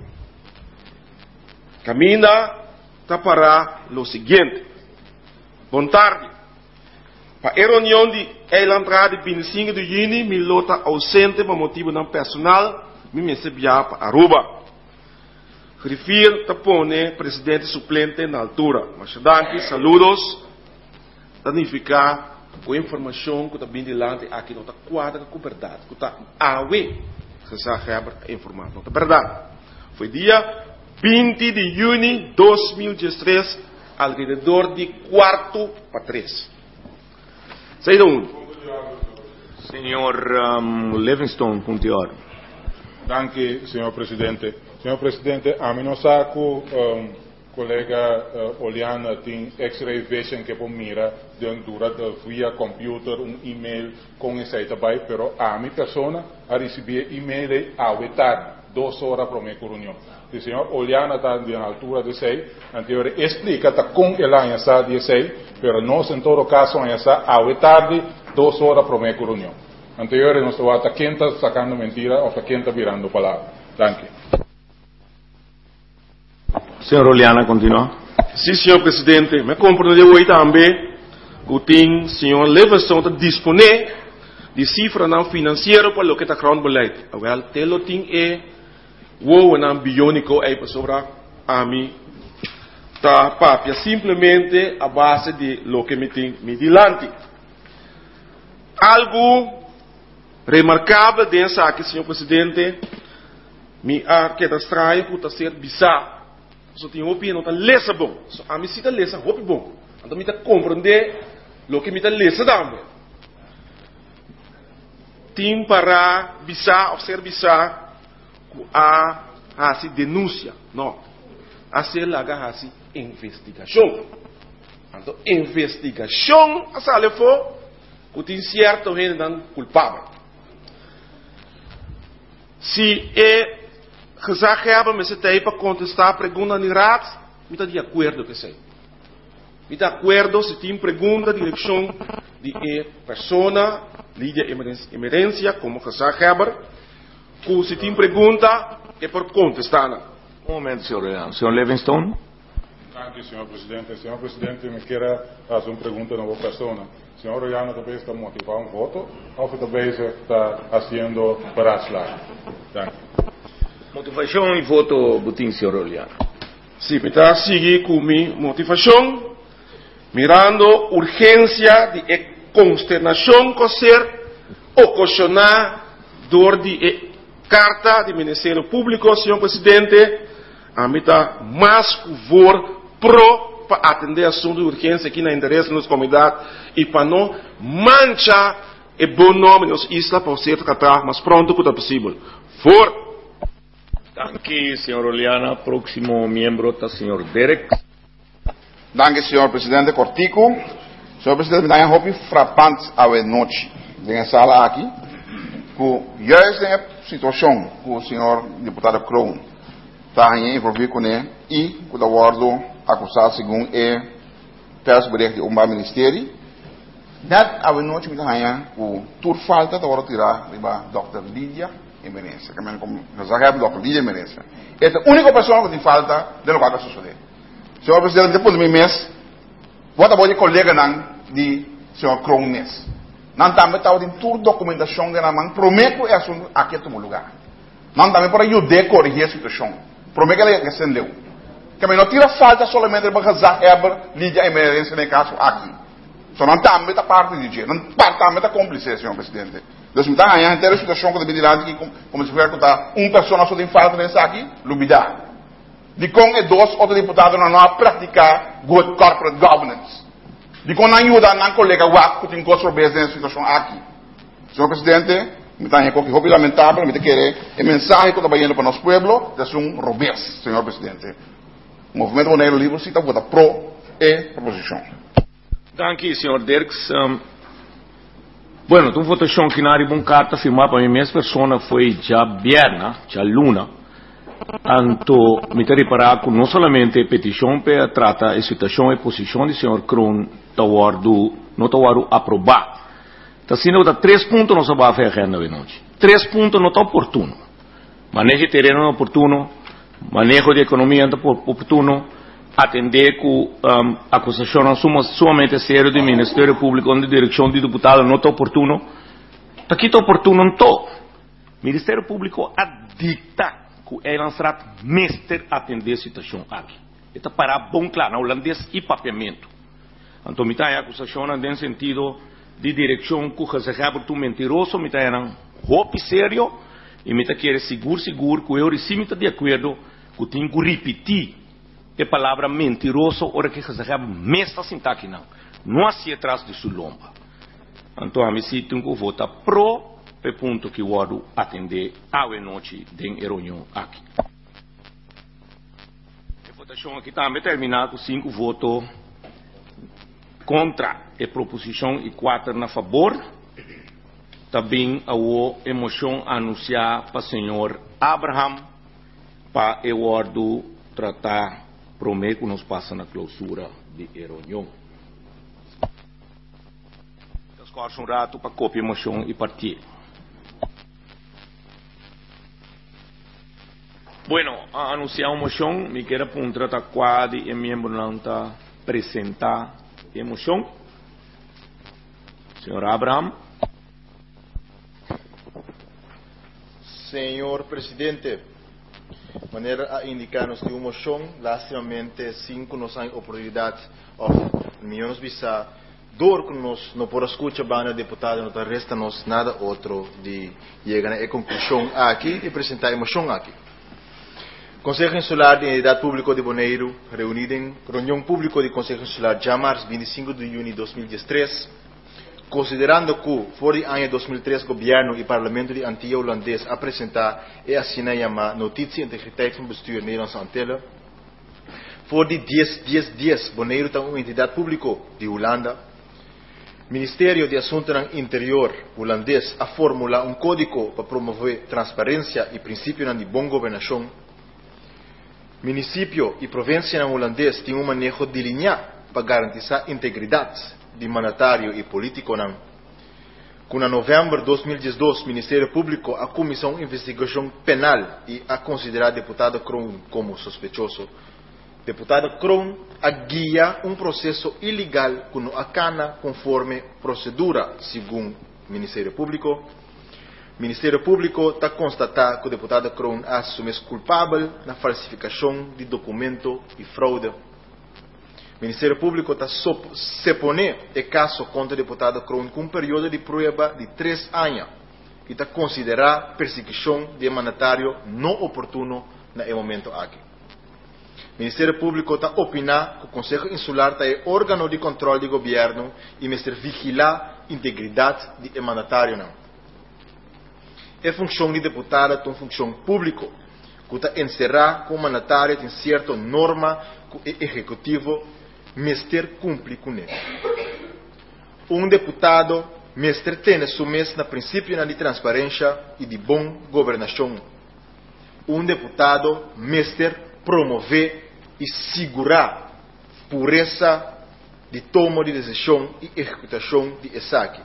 Camina para o seguinte. Boa tarde. Para a reunião de a entrada de vinte e cinco de junho, me lota ausente por motivo não personal, me recebia para Aruba. Refiro a pone presidente suplente na altura. Mas danke, saludos. Danificar a informação que está bem delante aqui, não está quadra com verdade. Que está awe, se sabe a informar. Não está verdade. Foi dia vinte de junho de dois mil e dezesseis, alrededor de quarto para três. Saída um.
Senhor um, Livingston, ponto de ordem.
Danke, senhor presidente. Senhor presidente, a mim não saco um, colega uh, Oliana tem X-ray vision que mira dentro via computer um e-mail com esse aí também, pero a minha pessoa a receber e-mail a tarde, duas horas para minha reunião. O senhor Oliana está na altura de sei, então explica tá com ela essa de sei, pero nós em todo caso essa a tarde, duas horas para minha reunião. Anterior nós estamos quenta sacando mentira ou quenta virando palavra. Danke.
Senhor Oliana, continua.
Sim, senhor presidente. Me compreendeu hoje também que tem senhor Leverson disponível de cifra não financeira para o que está crown beleid. Wel, telo tem é o não biônico aí para sobrar a mim. Tá papia simplesmente a base de lo que me tem me dilante. Algo remarcável dessa aqui, senhor presidente, me a que da estranho por ser bizarro. Só tem opinião não tá lesa bom. Só a mim se tá lesa hopi bom. Então me tá compreender lo que me tá lesa também. Tem para bizarro ou ser bizarro a a se denúncia, não. A ser laga a se investigação. Então investigação a sale for que tem certo gente dan culpável. Se é gezag hebben met z'n tijd para contestar a pergunta de raad, eu estou de acordo que sei. Eu estou de acordo se tem pergunta direção de a pessoa líder emergência como gezag hebben, que se tem pergunta é por contestar.
Um momento, senhor Leão. Senhor Livingstone?
Danke, senhor presidente. Senhor presidente, me quer fazer uma pergunta a uma pessoa. Senhor Oliana talvez está motivando um voto ou talvez está fazendo para aslá. Danke.
Motivação e voto, Butim, senhor Oliana.
Sim, me está a seguir com minha motivação, mirando urgência de consternação que ser ocasionar dor de carta do Ministério Público, senhor presidente, a mim está mais favor pro para atender assunto de urgência aqui na interesse da nossa comunidade e para não manchar o bom nome da nossa isla para ser tratado mais pronto quanto possível. For.
Danke, senhor Oliana. Próximo membro está senhor Derek.
Danke, senhor presidente Cortico. Senhor presidente, me dá um hopi frappante a noite. Nessa sala aqui, que juist na situação que o senhor deputado Kroon está envolvido com ele e que o acordo acusado segundo o persbericht do Openbaar Ministerie. Dat a noite me dá o tur falta da hora tirar riba doutor Lídia Emerência. Que como já sabe doutor Lídia Emerência. Esta é a única pessoa que tem falta de lo que vai suceder. Senhor presidente, depois de um mês, vou dar de colega não de senhor Kroon Nes. Não também está em toda documentação que não prometo é assunto aqui no lugar. Não também para ajudar a corrigir a situação. Prometo que ele acendeu. Que não tira falta somente para casar Heber, Lídia Emerência nesse caso aqui. Só não também está parte de dia, não também está cúmplice, senhor presidente. Então, se está aí, tem a situação que deve dizer que como se for contar uma pessoa só tem falta nesse aqui, lubidar. De como é dois outros deputados não a praticar good corporate governance. De como não ajuda a colega que tem que resolver essa situação aqui. Senhor presidente, me está que é lamentável, me querer a mensagem que está indo para nosso povo, é um robês, senhor presidente. O movimento Monero Livre cita vota pro e proposição.
Danke, senhor Dirks. Um, bueno, tu votação que na riba carta firmada para mim mesma pessoa foi já vierna, já luna. Anto, me te reparar que não somente a petição para tratar a situação e posição do senhor Kroon tawardo, não tawardo aprovar. Está sendo que três pontos não se vai fazer agenda de noite. Três pontos não está oportuno. Manejo de terreno não oportuno, manejo de economia não oportuno, atender que um, a acusação não suma somente sério do Ministério Público onde a direção de deputado não está oportuno. Aqui está oportuno não está. O Ministério Público adicta que é lançado mestre atender a situação aqui. Está para bom claro, na holandês e papiamento. Então, me está a acusação no sentido de direção que o Zagabro tu mentiroso, me está a roupa sério, e me está querer seguro, seguro, que eu recimo de acordo que tenho que repetir a palavra mentiroso, ora que o Zagabro me está sentado aqui não. Não assim atrás de sua lomba. Então, a mim se tenho que votar pro é ponto que eu vou atender à noite de reunião aqui. A votação moção aqui também terminar com cinco votos contra a proposição e quatro na favor. Também a moção anunciar para o senhor Abraham para o ordo tratar prometo que nos passa na clausura de reunião. Escolhe um rato para copiar a moção e partir. Bueno, a anunciar uma moção, me quero apontar a quadro e membro não está apresentar a moção. Senhor Abraham.
Senhor Presidente, de maneira a indicar-nos que uma moção, lastimamente, cinco nos têm oportunidade, ou milhões de visa, dor que nós não podemos escutar banda deputada, não resta-nos nada outro de chegar à conclusão aqui e apresentar a moção aqui. Conselho Insular de Entidade Pública de Bonaire, reunido em reunião pública do Conselho Insular de março vinte e cinco de junho de dois mil e dezesseis, considerando que, fora do ano dois mil e três, o governo e o Parlamento de Antilha Holandês apresentar e assinar a notícia de integridade do bestuur Nederlandse Antillen, fora de dez dias, Bonaire tem uma entidade pública de Holanda, Ministério de Assuntos Interior holandês a formular um código para promover transparência e princípio de boa governação. Município e província holandês têm um manejo delineado para garantir a integridade de mandatário e político. Com em novembro de dois mil e dois, o Ministério Público a Comissão de Investigação Penal e a considerar deputado Kroon como suspeitoso. Deputado Kroon a guia um processo ilegal que não acana conforme procedura, segundo o Ministério Público. O Ministério Público está constatando que o deputado Kroon assume culpável na falsificação de documento e fraude. O Ministério Público está se pondo o caso contra o deputado Kroon com um período de prova de três anos e está considerando perseguição de mandatário não oportuno no momento aqui. O Ministério Público está opinando que o Conselho Insular é órgão de controle do governo e mestre vigilar a integridade do mandatário. Não. A função de deputado é uma função pública, que está encerrada com o mandatário tem certa norma que o executivo mestre cumpre com ele. Um deputado mestre tem submetido na princípio de transparência e de boa governação. Um deputado mestre promover e segurar pureza de toma de decisão e executação de ESAC.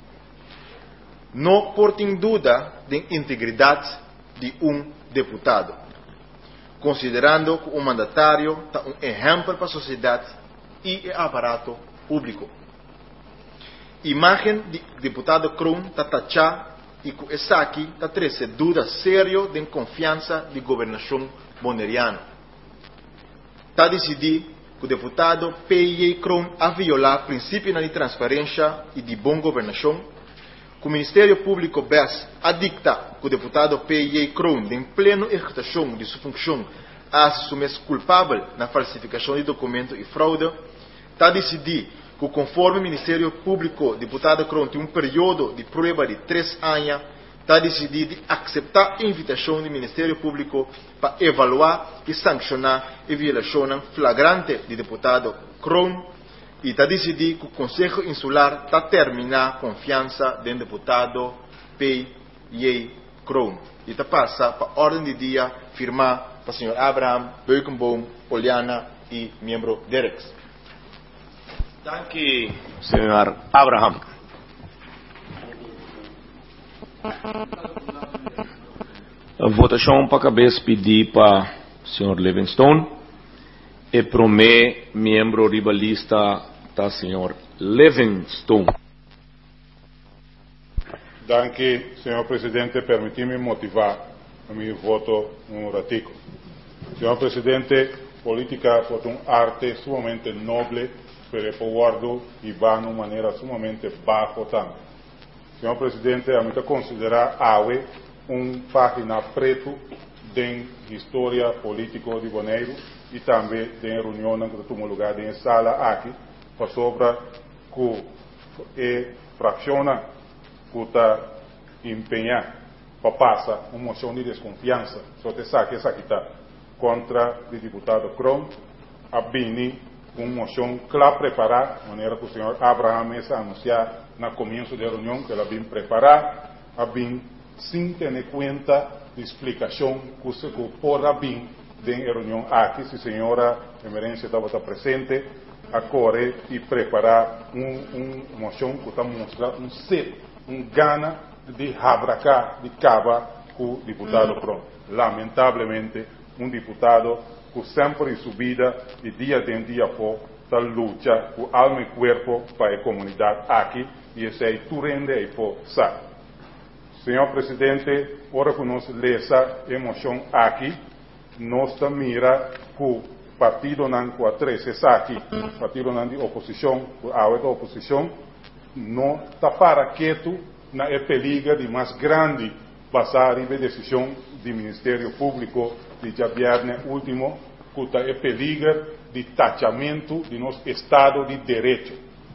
Não portem dúvida da integridade de um deputado, considerando que o mandatário é um exemplo para a sociedade e o aparato público. A imagem do deputado Kroon está tachada e que essa aqui está trazendo dúvida séria de confiança de governação boneriana. Está decidido que o deputado P I Kroon a violar princípios de transparência e de boa governação, que o Ministério Público B E S a dicta que o deputado P I Kroon, em plena execução de sua função, a se assumir culpável na falsificação de documentos e fraude, está decidido que, conforme o Ministério Público, o deputado Kroon tem um período de prova de três anos, está decidido aceitar a invitação do Ministério Público para avaliar e sancionar a violação flagrante do deputado Kroon, e está decidido que o Conselho Insular está terminar a confiança do deputado P I Kroon. E está passando para a ordem de dia firmar para o senhor Abraham, Beukenboom, Poliana e membro Dereks.
Dank u, senhor Abraham. A votação para a cabeça pedir para o senhor Livingstone e para o membro ribalista da senhor Livingstone.
Danke, senhor Presidente. Permita-me motivar o meu voto um ratico. Senhor Presidente, política é uma arte sumamente nobre, pero guardo e va de uma maneira sumamente baixo também. Senhor Presidente, a mim considerar AWE uma página preta da história política de Bonaire e também da reunião que tomou lugar em sala aqui, para sobre que é fraciona que está empenhada para passar uma moção de desconfiança, só te saque essa aqui está contra o deputado Kroon a bini uma moção clara preparada, de maneira que o senhor Abraham Mesa anunciar no começo da reunião que ela bem preparada, a bem sem ter em conta a explicação que se pode bem da reunião aqui, se a senhora emerência estava presente, a correr e preparar um, um moção que está mostrando um set, um gana de rabracar, de cava com o deputado Cron. Lamentavelmente, um deputado que sempre em subida e dia de dia for, está luta com alma e corpo para a comunidade aqui e esse aí tu rende e for sabe. Senhor Presidente, ora que nós lesa emoção aqui, nós mira que o partido não com a três está aqui, o partido não de oposição, a outra oposição, não está para quieto na epeliga de mais grande passar a decisão do Ministério Público de viernes último, que está a peligra de taxamento de nosso Estado de Direito.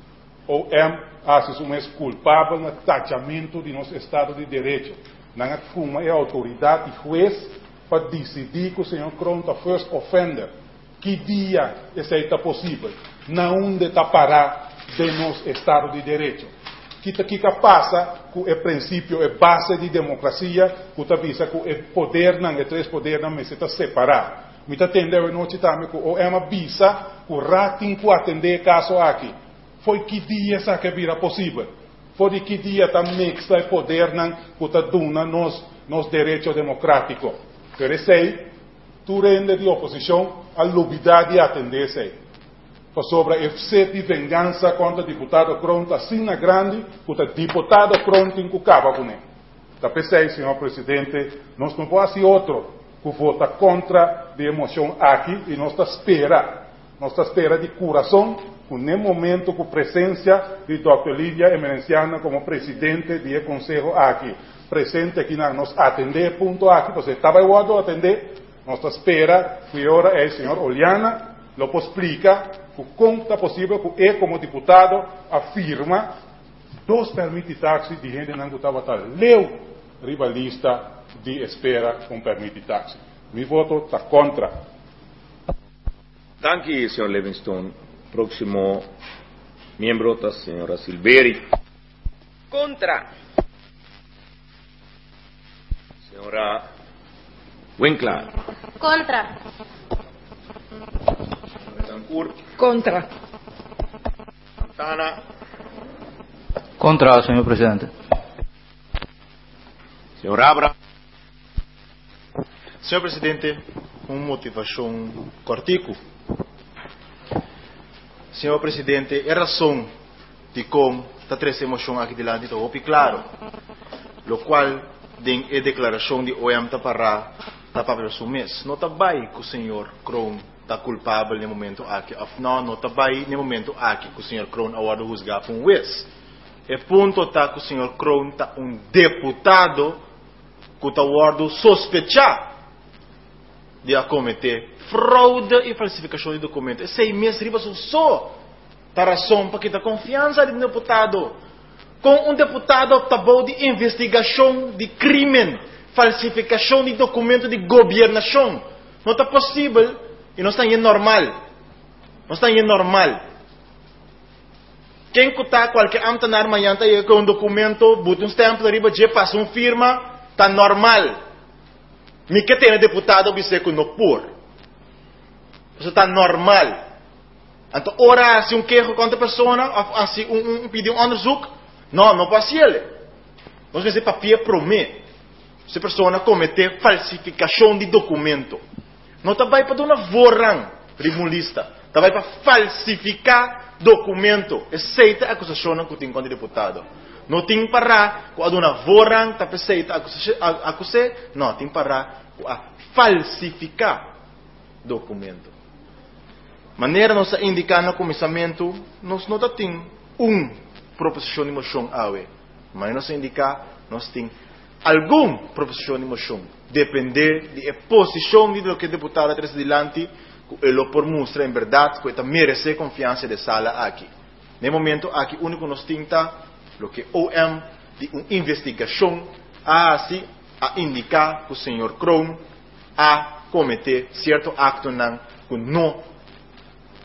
Ou é, acho um culpável no taxamento de nosso Estado de Direito. Não é uma é autoridade e juiz para decidir que o senhor Cron está first offender. Que dia isso está possível? Não onde está parar de nosso Estado de Direito. Que que passa com o princípio é base de democracia, que está visa que o poder não é três poderes não se está separado. Me está atendendo noite também que o é uma bisa que o rating que atender caso aqui. Foi que dia essa que vira possível? Foi de que dia está mixa o poder não que está dando nos nos direitos democráticos. Por isso aí, tu rende de oposição a lobidade de atender isso aí. Sobre a sede de vingança contra o deputado Cron, assim na grande, que o deputado Cron tem que acabar com ele. Está pensando, senhor presidente, nós não podemos ser outro que vota contra a emoção aqui e nós estamos espera, nós estamos espera de coração, que no momento com a presença de doutor Lídia Emerenciana como presidente do Conselho aqui, presente aqui na nos atender ponto aqui, você estava igual a atender, nós estamos espera, que agora é o senhor Oliana, lo explica que como está possível que ele, como deputado, afirma dois permite táxi de gente não estava tal. Leu rivalista de espera com permite táxi. Meu voto está contra.
Danke, senhor Livingston. Próximo membro da senhora Silveri.
Contra.
Senhora Winkler.
Contra.
Contra.
Santana.
Contra, senhor presidente.
Senhor Abra.
Senhor Presidente, uma motivação cortico. Senhor Presidente, a razão de como está três emoções aqui delante está bem claro. Lo qual, tem a declaração de O E M está para está para o mês. Não está bem que o senhor Cron está culpável no momento aqui. Não, não está bem no momento aqui que o senhor Cron agora juzga por um juiz. E ponto está que o senhor Cron está um deputado que está agora sospechar de cometer fraude e falsificação de documentos. E seis meses riba só a razão para que a confiança do deputado com um deputado está bom de investigação de crime, falsificação de documento de governação. Não está possível e não está em normal. Não está em normal. Quem está qualquer âmbito na arma com um documento, bota um stamp riba de passa uma firma, está normal. Me que tem deputado que que não por. Isso está normal. Então, ora, se um queijo contra a pessoa, se um, um pedir um onderzoek, não, não pode ele. Nós vamos para papel para mim. Se a pessoa cometer falsificação de documento, não está para dar uma vorrang, tribunalista, está para falsificar documento. Aceita a acusação que tem contra o deputado. Não tem para com a dona vorrang, está para aceitar a acusação, não, tem para a falsificar documento. Maneira nós indicar no começamento, nós não temos um proposição de moção awe, mas nós indicar, nós temos algum proposição de moção, depender da posição do que o deputado traz adiante, ele por mostrar em verdade que merece confiança da sala aqui. No momento aqui, o único que nós temos o que O M de uma investigação a assim a indicar que o senhor Cron a cometer certo acto não que não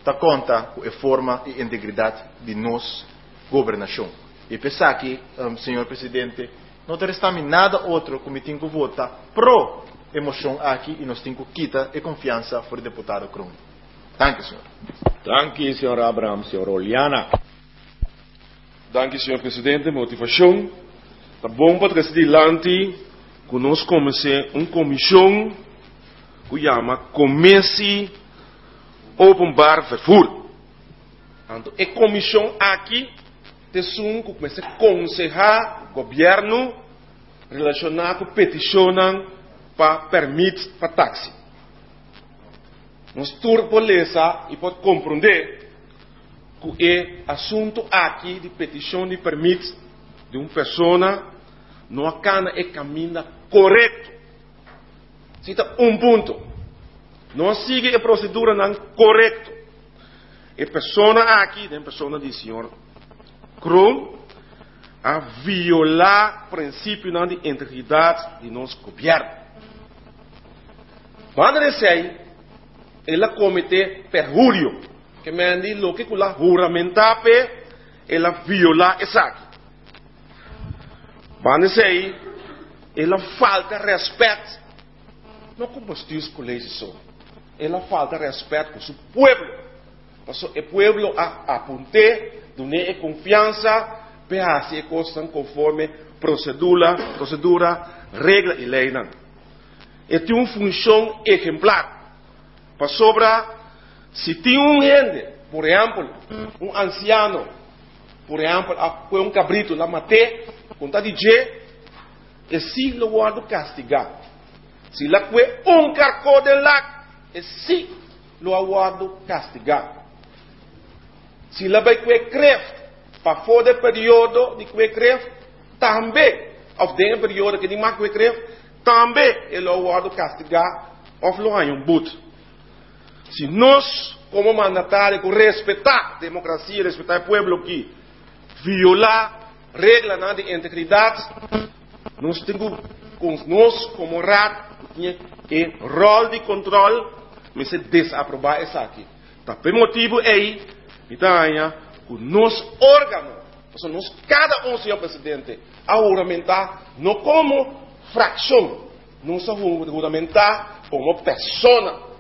dá conta com a forma e integridade de nossa governação. E pensar que, um, senhor presidente, não resta-me nada outro como tem que votar pro emoção aqui e nós temos que quitar a confiança para o deputado Krum. Danke, senhor.
Danke, senhor Abraham, senhor Oliana.
Danke, senhor presidente. Motivação. Tá bom para decidir lante que nós comecemos uma comissão que chama Comece Openbaar Vervoer. Então, a comissão aqui tem que começar a aconselhar o governo relacionado com peticiones para permitir para táxi. Nós podemos e pode compreender que o assunto aqui de petição de permitir de uma pessoa não acana e caminha correto. Cita um ponto. Não sigue a procedura não correto. A pessoa aqui, a pessoa do senhor Krum, a violar o princípio de integridade de nosso governo. Quando ele ela comete perjúrio, que me andi lo que ela juramentar ela violar isso aqui. Quando ele ela falta respeito, não como os teus colegas são, ela falta respeito com o povo, porque o povo a aponte, donar confiança, para se costam conforme procedura, procedura, regra e lei não. E tem uma função exemplar. Para sobra, se tem um gente, por exemplo, um anciano, por exemplo, com um cabrito lá matei, conta de dizer, e se lo guardo castigar. Se lá foi um carco de lá, e se lo aguardo castigar. Se lá vai que creve, para fora do período de que creve, também, ou dentro do período que não que creve, também ele aguardo castigar, ou lo há um but. Se nós, como mandatário, respeitar a democracia, respeitar o povo aqui, violar regras de integridade, nós temos, nós como rato, o rol de controle, mas se desaprovar isso aqui. Tá, por motivo aí, então, o nosso órgão, nós, cada um, senhor presidente, a juramentar, não como fração, nós a juramentar como pessoa,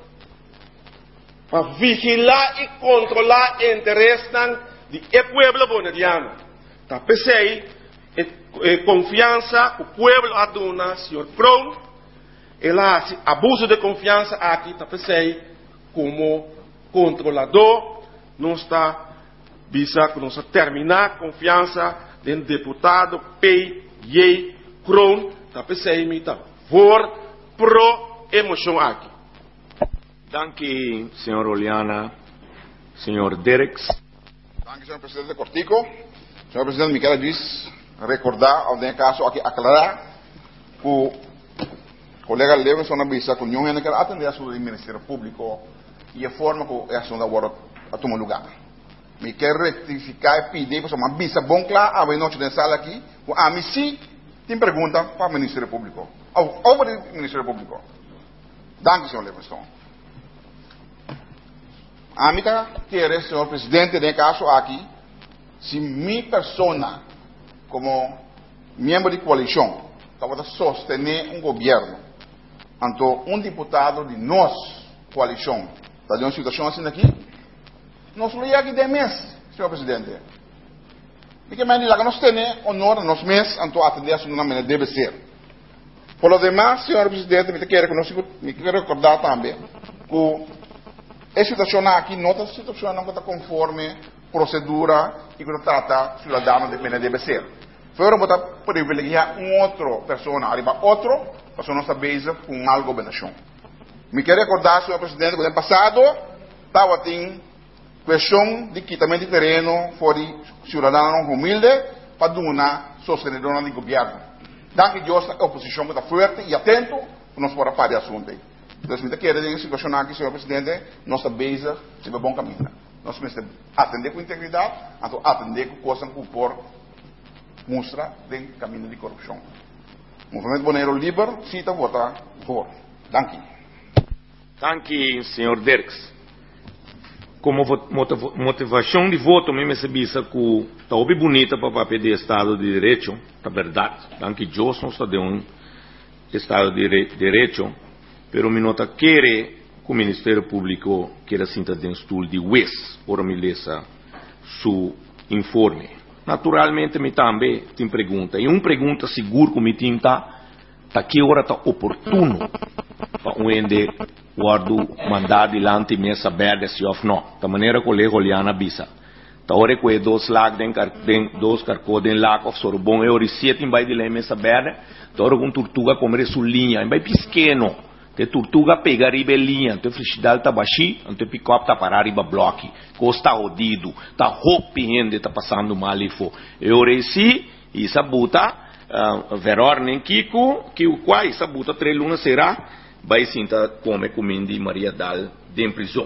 para vigilar e controlar o interesse do povo boliviano. Tá, pensei, a confiança, o povo aduna, senhor Krum, ela abuso de confiança aqui, tá, pensei, como controlador, não está visa que nós terminar a confiança do deputado P. J. Krum, tá, pensei, me tá, for pro emoção aqui.
Danke, senhor Oliana. Senhor Dereks.
Danke, senhor presidente Cortico. Senhor presidente, me quero diz, recordar, ao den caso aqui, aclarar, que o colega Levinson avisa que a União quer atender a sua Ministério Público e a forma que a ação da agora a tomar lugar. Me quero retificar e pedir, para uma visa bom claro, a noite de sala aqui, que a mim sim, tem pergunta para o Ministério Público. Ou para o Ministério Público. Danke, senhor Levinson. A mim quer, senhor presidente, de caso aqui, se minha pessoa, como membro de coalição, estava sostener um governo, então um deputado de nossa coalição, está de uma situação assim aqui, nós não ia aqui de mês, senhor presidente. E que mais nós temos honor a nós mês, então atender a sua maneira deve ser. Por lo demais, senhor presidente, me quero me quero recordar também que a situação aqui, não é situação não está conforme procedura e que trata cidadão de pena deve ser. Foi botar privilegiar um outro pessoa, arriba outro, para nossa base com algo benação. Me quero recordar, senhor presidente, que no passado estava tem questão de quitamento de terreno for de cidadão humilde para donar sostenedora do governo. Daqui de hoje a oposição está forte e atento, nós podemos parar o assunto. Então, se me quer dizer situação aqui, senhor presidente, nossa base se vai bom caminho. Nós precisamos atender com integridade, então atender com coisas que por mostra de caminho de corrupção. O movimento Boneiro Liber, cita, votar por. Danke.
Danke, senhor Derks. como motivação de voto, me sabia que está bem bonita para pedir Estado de Direito, é verdade, tanto que Deus não está de um Estado de Direito, pero me nota querer que o Ministério Público queira sentar dentro do estudo de U E S, para me ler seu informe. Naturalmente, me também tem pergunta, e uma pergunta seguro que me tem tá, tá que hora está oportuno para o ende guardo mandar adiante mesa verde se of não, da maneira que o lego liana bisa. Ta hora que dois lag den car den dois carco den lag of sorbon e ori siete vai de mesa verde, ta hora com tortuga comer su linha, vai pisqueno, te tortuga pegar riba linha, te fricidal ta baixi, ante pick up ta parar riba bloque, costa rodido, ta hoppi ende ta passando mal e fo. E ori si, e sabuta, uh, veror nem kiko, que o quai sabuta tre luna será vai sinta come comindi Maria Dal de prisão.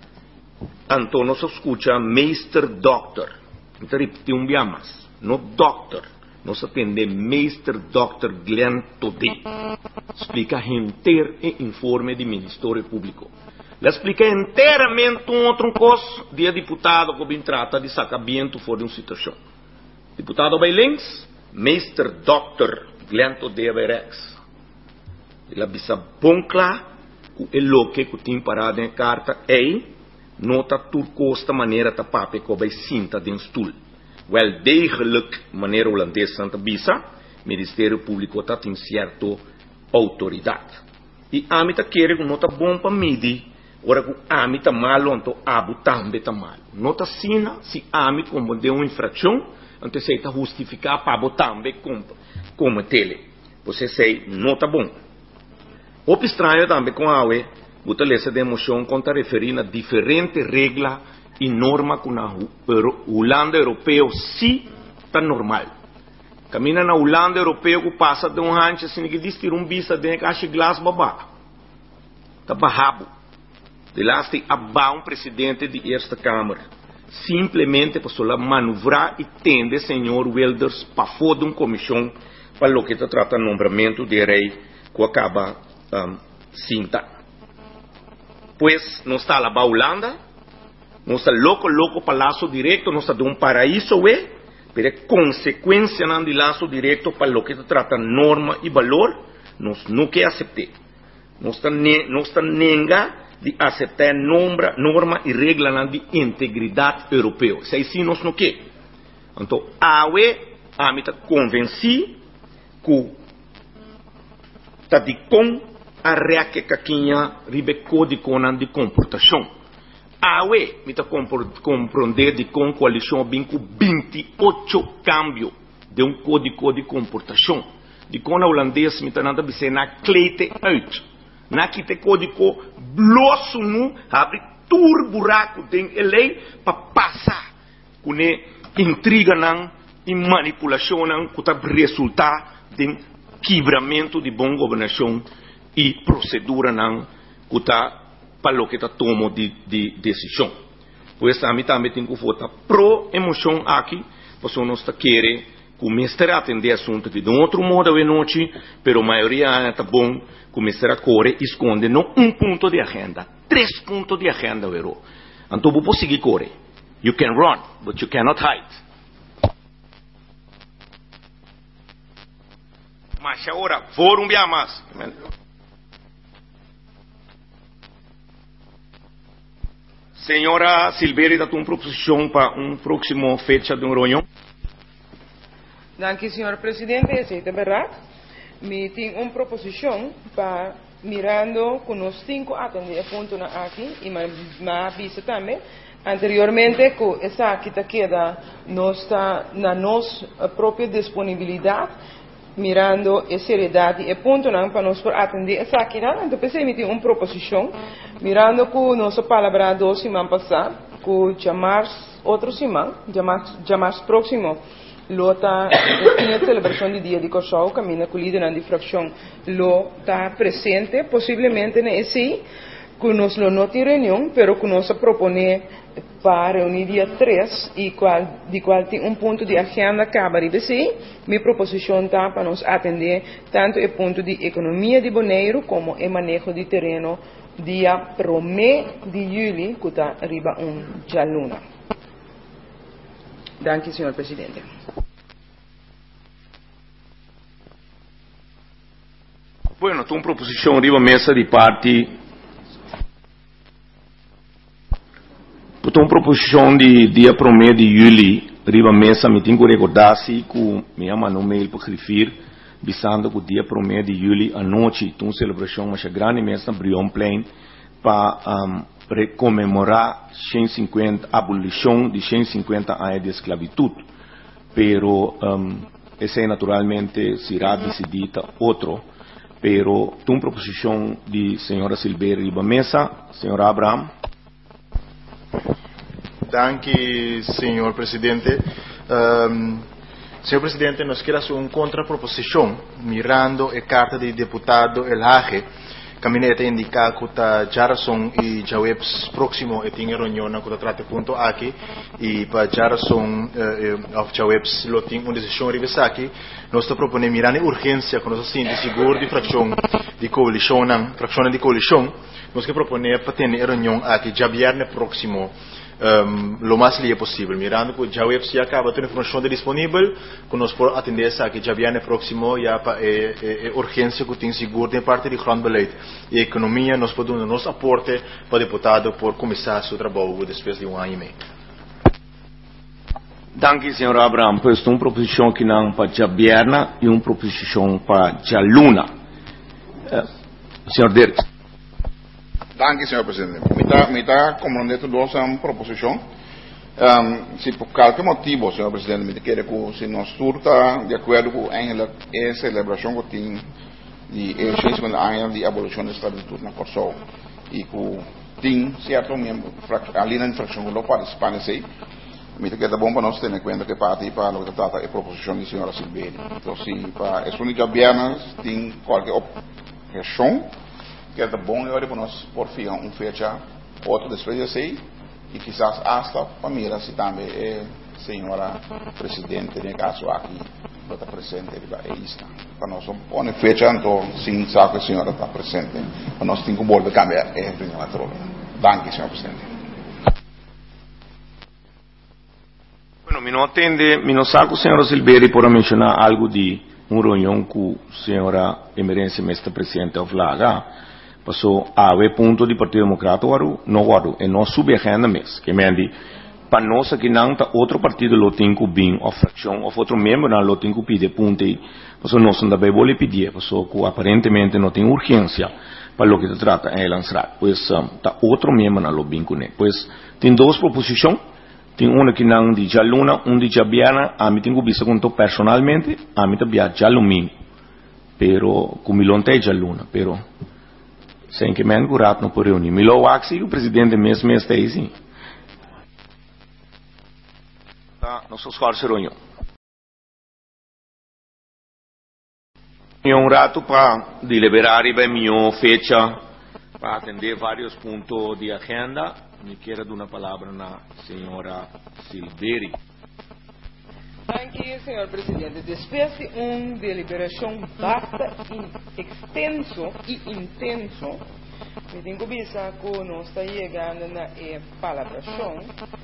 Então nós escuta Meister Doctor. Então repetir um dia mais. No Doctor. Nós atende Meister Doctor Glenn Todé. Explica inteiro e informe do Ministério Público. Ele explica inteiramente um outro coisa de deputado que vem trata de sacamento fora de uma situação. Deputado Bailens, Meister Doctor Glenn Todé Berex. Ele bisa bom claro que o que que tem parado em carta é nota turcosta maneira ta pape que vai sinta den stoel. Wel degelijk maneira holandês santa bisa, Ministério Público tá tem certo autoridade. E a mim tá querer que nota bom para midi, ora que a mim tá malo então abu também tá malo. Nota sina se a mim como de uma infração, então se tá justificar para abu também como como tele. Você sei nota bom. O estranho também com a U E, você lê de emoção conta referir a diferente regra e norma que na Holanda europeu sim está normal. Camina na Holanda europeu que passa de um rancho assim que diz que um bisa de caixa glas babá. Está barrabo. De lá tem abá um presidente de esta Câmara. Simplesmente para só manobrar e tende senhor Wilders para fora de uma comissão para o que se trata de nombramento de rei que acaba Um, cinta. Pues não está lá para a Holanda, não está louco, louco para laço direto, não está de um paraíso, é, mas é consequência não de laço direto para o que se trata norma e valor, nós não quer aceitar. Não está, ne, não está nega de aceitar norma, norma e regra não de integridade europeu. Isso aí sim nós não quer. Então, a U E, a mim está convencido que está de com a reaque caquinha ribe código de comportação. A U E me está compreender de com coalição bem com vinte e oito cambios de um código de comportação. De com a holandês me está nada bem na cleite out. Na que te código blosso nu abre tur buraco tem lei para passar com ne intriga não e manipulação não que está resultar de quebramento de boa governação e procedura não que está para o que está tomando de, de decisão. Pois a mim também tem que votar pro emoção aqui, porque nós está querendo que o mestre atender assunto de um outro modo de noite, pero a maioria está bom que o mestre a corre esconde não um ponto de agenda, três pontos de agenda, vero. Então vou seguir corre. You can run, but you cannot hide. Mas agora, for um dia mais. Senhora Silveira, dá uma proposição para uma próxima fecha de uma reunião?
Danke, senhor presidente. É verdade. Me tem uma proposição para mirando com os cinco atender pontos aqui e mais avisa também. Anteriormente, que essa aqui queda nossa, na nossa própria disponibilidade, mirando a seriedade e ponto não para nós atender essa aqui não. Então pensei emitir uma proposição mirando com nossa palavra dois semana passada com chamar outro semana chamar chamar próximo lota tinha celebração de dia de Kosovo caminha com líder na difração lo está presente possivelmente nesse que nós não tem reunião pero que nós propone para reunir dia três e qual, de qual tem um ponto de agenda acaba de ser, minha proposição está para nos atender tanto o ponto de economia de Bonaire como o manejo de terreno dia primeiro de julho, que está arriba um jaluna. Danke, senhor presidente.
Bueno, tem uma proposição arriba mesa de parte. Tem uma proposição de dia primeiro de julho, arriba mesa, me tenho que recordar se que me ama no mail para escrever, visando que o dia primeiro de julho à noite tem uma celebração mais grande mesa na Brion Plain para um, comemorar cento e cinquenta abolição de cento e cinquenta anos de esclavitud. Pero um, esse naturalmente será decidida outro. Pero tem uma proposição de senhora Silveira arriba mesa, senhora Abraham.
Danke, senhor presidente. Um, senhor presidente, nós queremos uma contraproposição, mirando a carta de deputado El Hage, caminheta indica que a Jarason e Jawebs próximo e tem reunião que a trate ponto aqui e para Jarason e of Jawebs lo tem uma decisão revisa aqui. Nós estamos propondo mirar a urgência com nossa síntese seguro de fração de coalição, fração de coalição. Nós que proponer para ter reunião aqui já viernes próximo. Um, lo mais livre possível, mirando que já o F C acaba tendo informação disponível, que nós podemos atender essa que já viene próximo, já para é, é, é urgência que tem seguro de parte de grondbeleid e economia, nós podemos dar nosso aporte para o deputado por começar seu trabalho depois de um ano e meio.
Danke, senhor Abraham. Pois uma proposição que não para já viernes e uma proposição para já luna. Uh, senhor Dirks.
Danke, senhor presidente. Me está me está compreendendo duas uma proposição. Um, se por qualquer motivo, senhor presidente, me quer que se nós está de acordo com a celebração que tem de cento e cinquenta anos de abolição da escravidão na Kosovo e que tem certo membro ali na infração que não participa nesse, me quer é bom para nós ter em conta que parte para o que trata a proposição de senhora Silveira. Então, se para as únicas viernes tem qualquer opção que é bom agora para nós por fim um fecha outro depois de sei e quizás hasta para mira se também é senhora presidente de caso aqui está presente é isso para nós um fecha então sim sabe que a senhora está presente para nós tem que voltar cambiar é primeira troca. Danke, senhor presidente.
Bueno, me não atende, me não sabe que a senhora Silveira por mencionar algo de uma reunião com a senhora emerência mestre presidente of Laga. Passou a ver ponto de Partido Democrata waru não waru e não sube agenda mes que mendi para nós aqui não tá outro partido lo tem que bem ou fração ou outro membro não lo tem que pedir ponto e passou nós não deve vole pedir passou que aparentemente não tem urgência para lo que se trata é lançar pois um, tá outro membro não lo bem com ele pois tem duas proposições tem uma que não de Jaluna um de Jabiana a mim tenho visto com personalmente a mim também Jalumini pero com milão tem Jaluna pero sem que men curat não por reunir. Milo waxi o presidente mesmo está aí sim. Tá, nós esforços reunião. Um rato para deliberar e bem minha fecha para atender vários pontos de agenda. Me quero dar uma palavra na senhora Silveira.
Danke, senhor presidente. Depois de uma deliberação bastante extenso e intenso, me tenho que pensar que nós estamos chegando na palabração,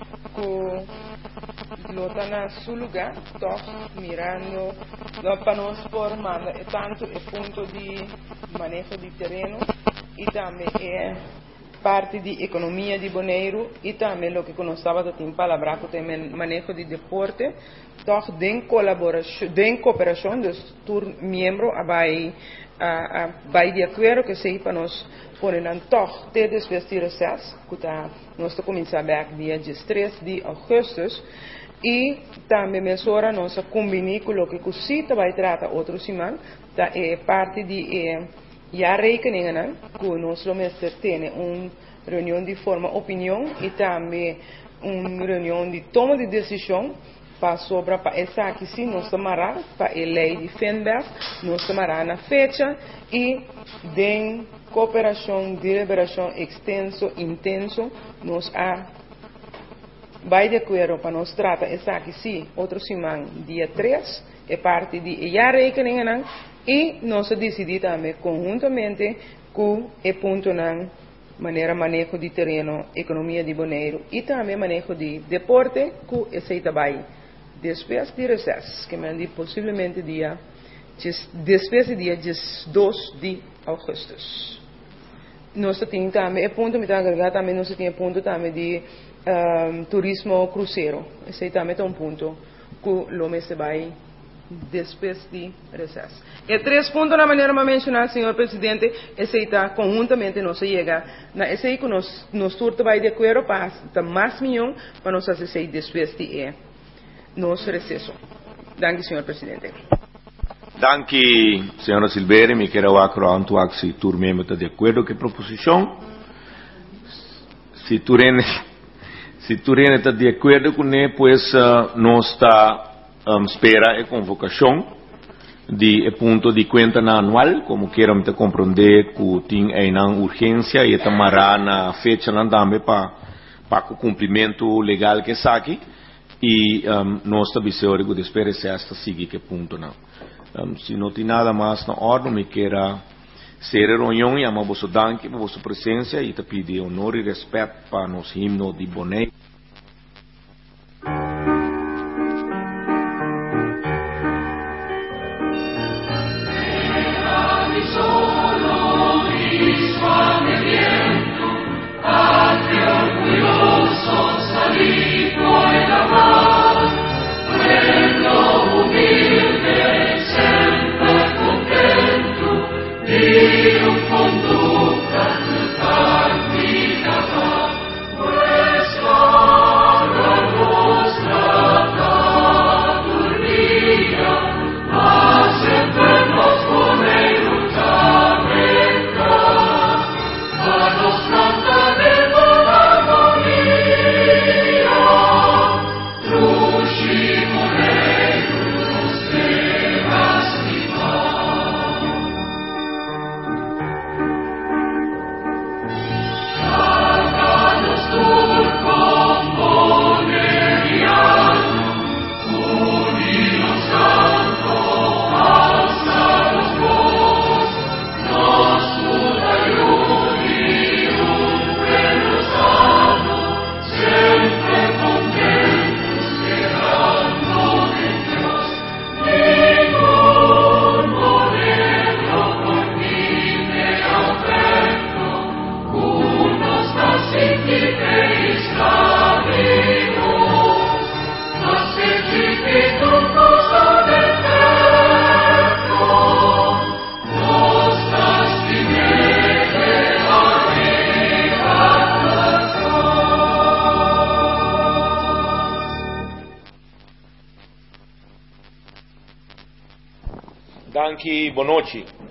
que não está na seu lugar, estou mirando, não para nós formando é tanto o ponto de manejo de terreno e também é parte de economia de Bonaire e também o que nós estávamos em palavra que tem manejo de deporte, toch den colaboração, den cooperação dos todos membros vai a vai de acordo que sei para nós porém toch ter depois de recesso que tá nós está começar back dia três de agosto e também mesora nós combinar com o que cosita vai tratar outro semana tá é parte de é, já rekeningen que nós vamos ter uma reunião de forma opinião e também uma reunião de toma de decisão para sobre para essa aqui sim nós tomará para a lei de Fenberg nós tomará na fecha e de cooperação deliberação extenso intenso nós a vai de acordo para nós tratar essa aqui sim outro semana dia três é parte de já rekeningen e nós decidimos também conjuntamente com o ponto não maneira manejo de terreno, economia de boneiro e também manejo de deporte que esse trabalho depois de recesso, que me possivelmente dia depois do dia dois de agosto. Nós temos também, ponto me está agregado também, nós temos ponto também de um, turismo cruzeiro, esse também é um ponto que o mês vai depois de recesso. E três pontos na maneira de mencionar, senhor presidente, esse está conjuntamente nós chega, na esse aí que nós nós turto vai de acordo para dar mais milhão para nós fazer depois de nosso recesso. Danke, senhor presidente.
Danke, senhora Silveira, me quero acroantuar se tu mesmo está de acordo com a proposição. Se tu se tu está de acordo com ele, pues uh, nós está Um, espera a convocação de a ponto de conta anual, como quero me compreender que tem uma urgência e tamará na fecha também para para o cumprimento legal que saque e um, nós também se orgulho de esperar se esta siga que ponto não. Um, se não tem nada mais na ordem, me quero ser a reunião e amar vosso danke por vossa presença e te pedir honor e respeito para nos himno de Boné. Danke, boa noite.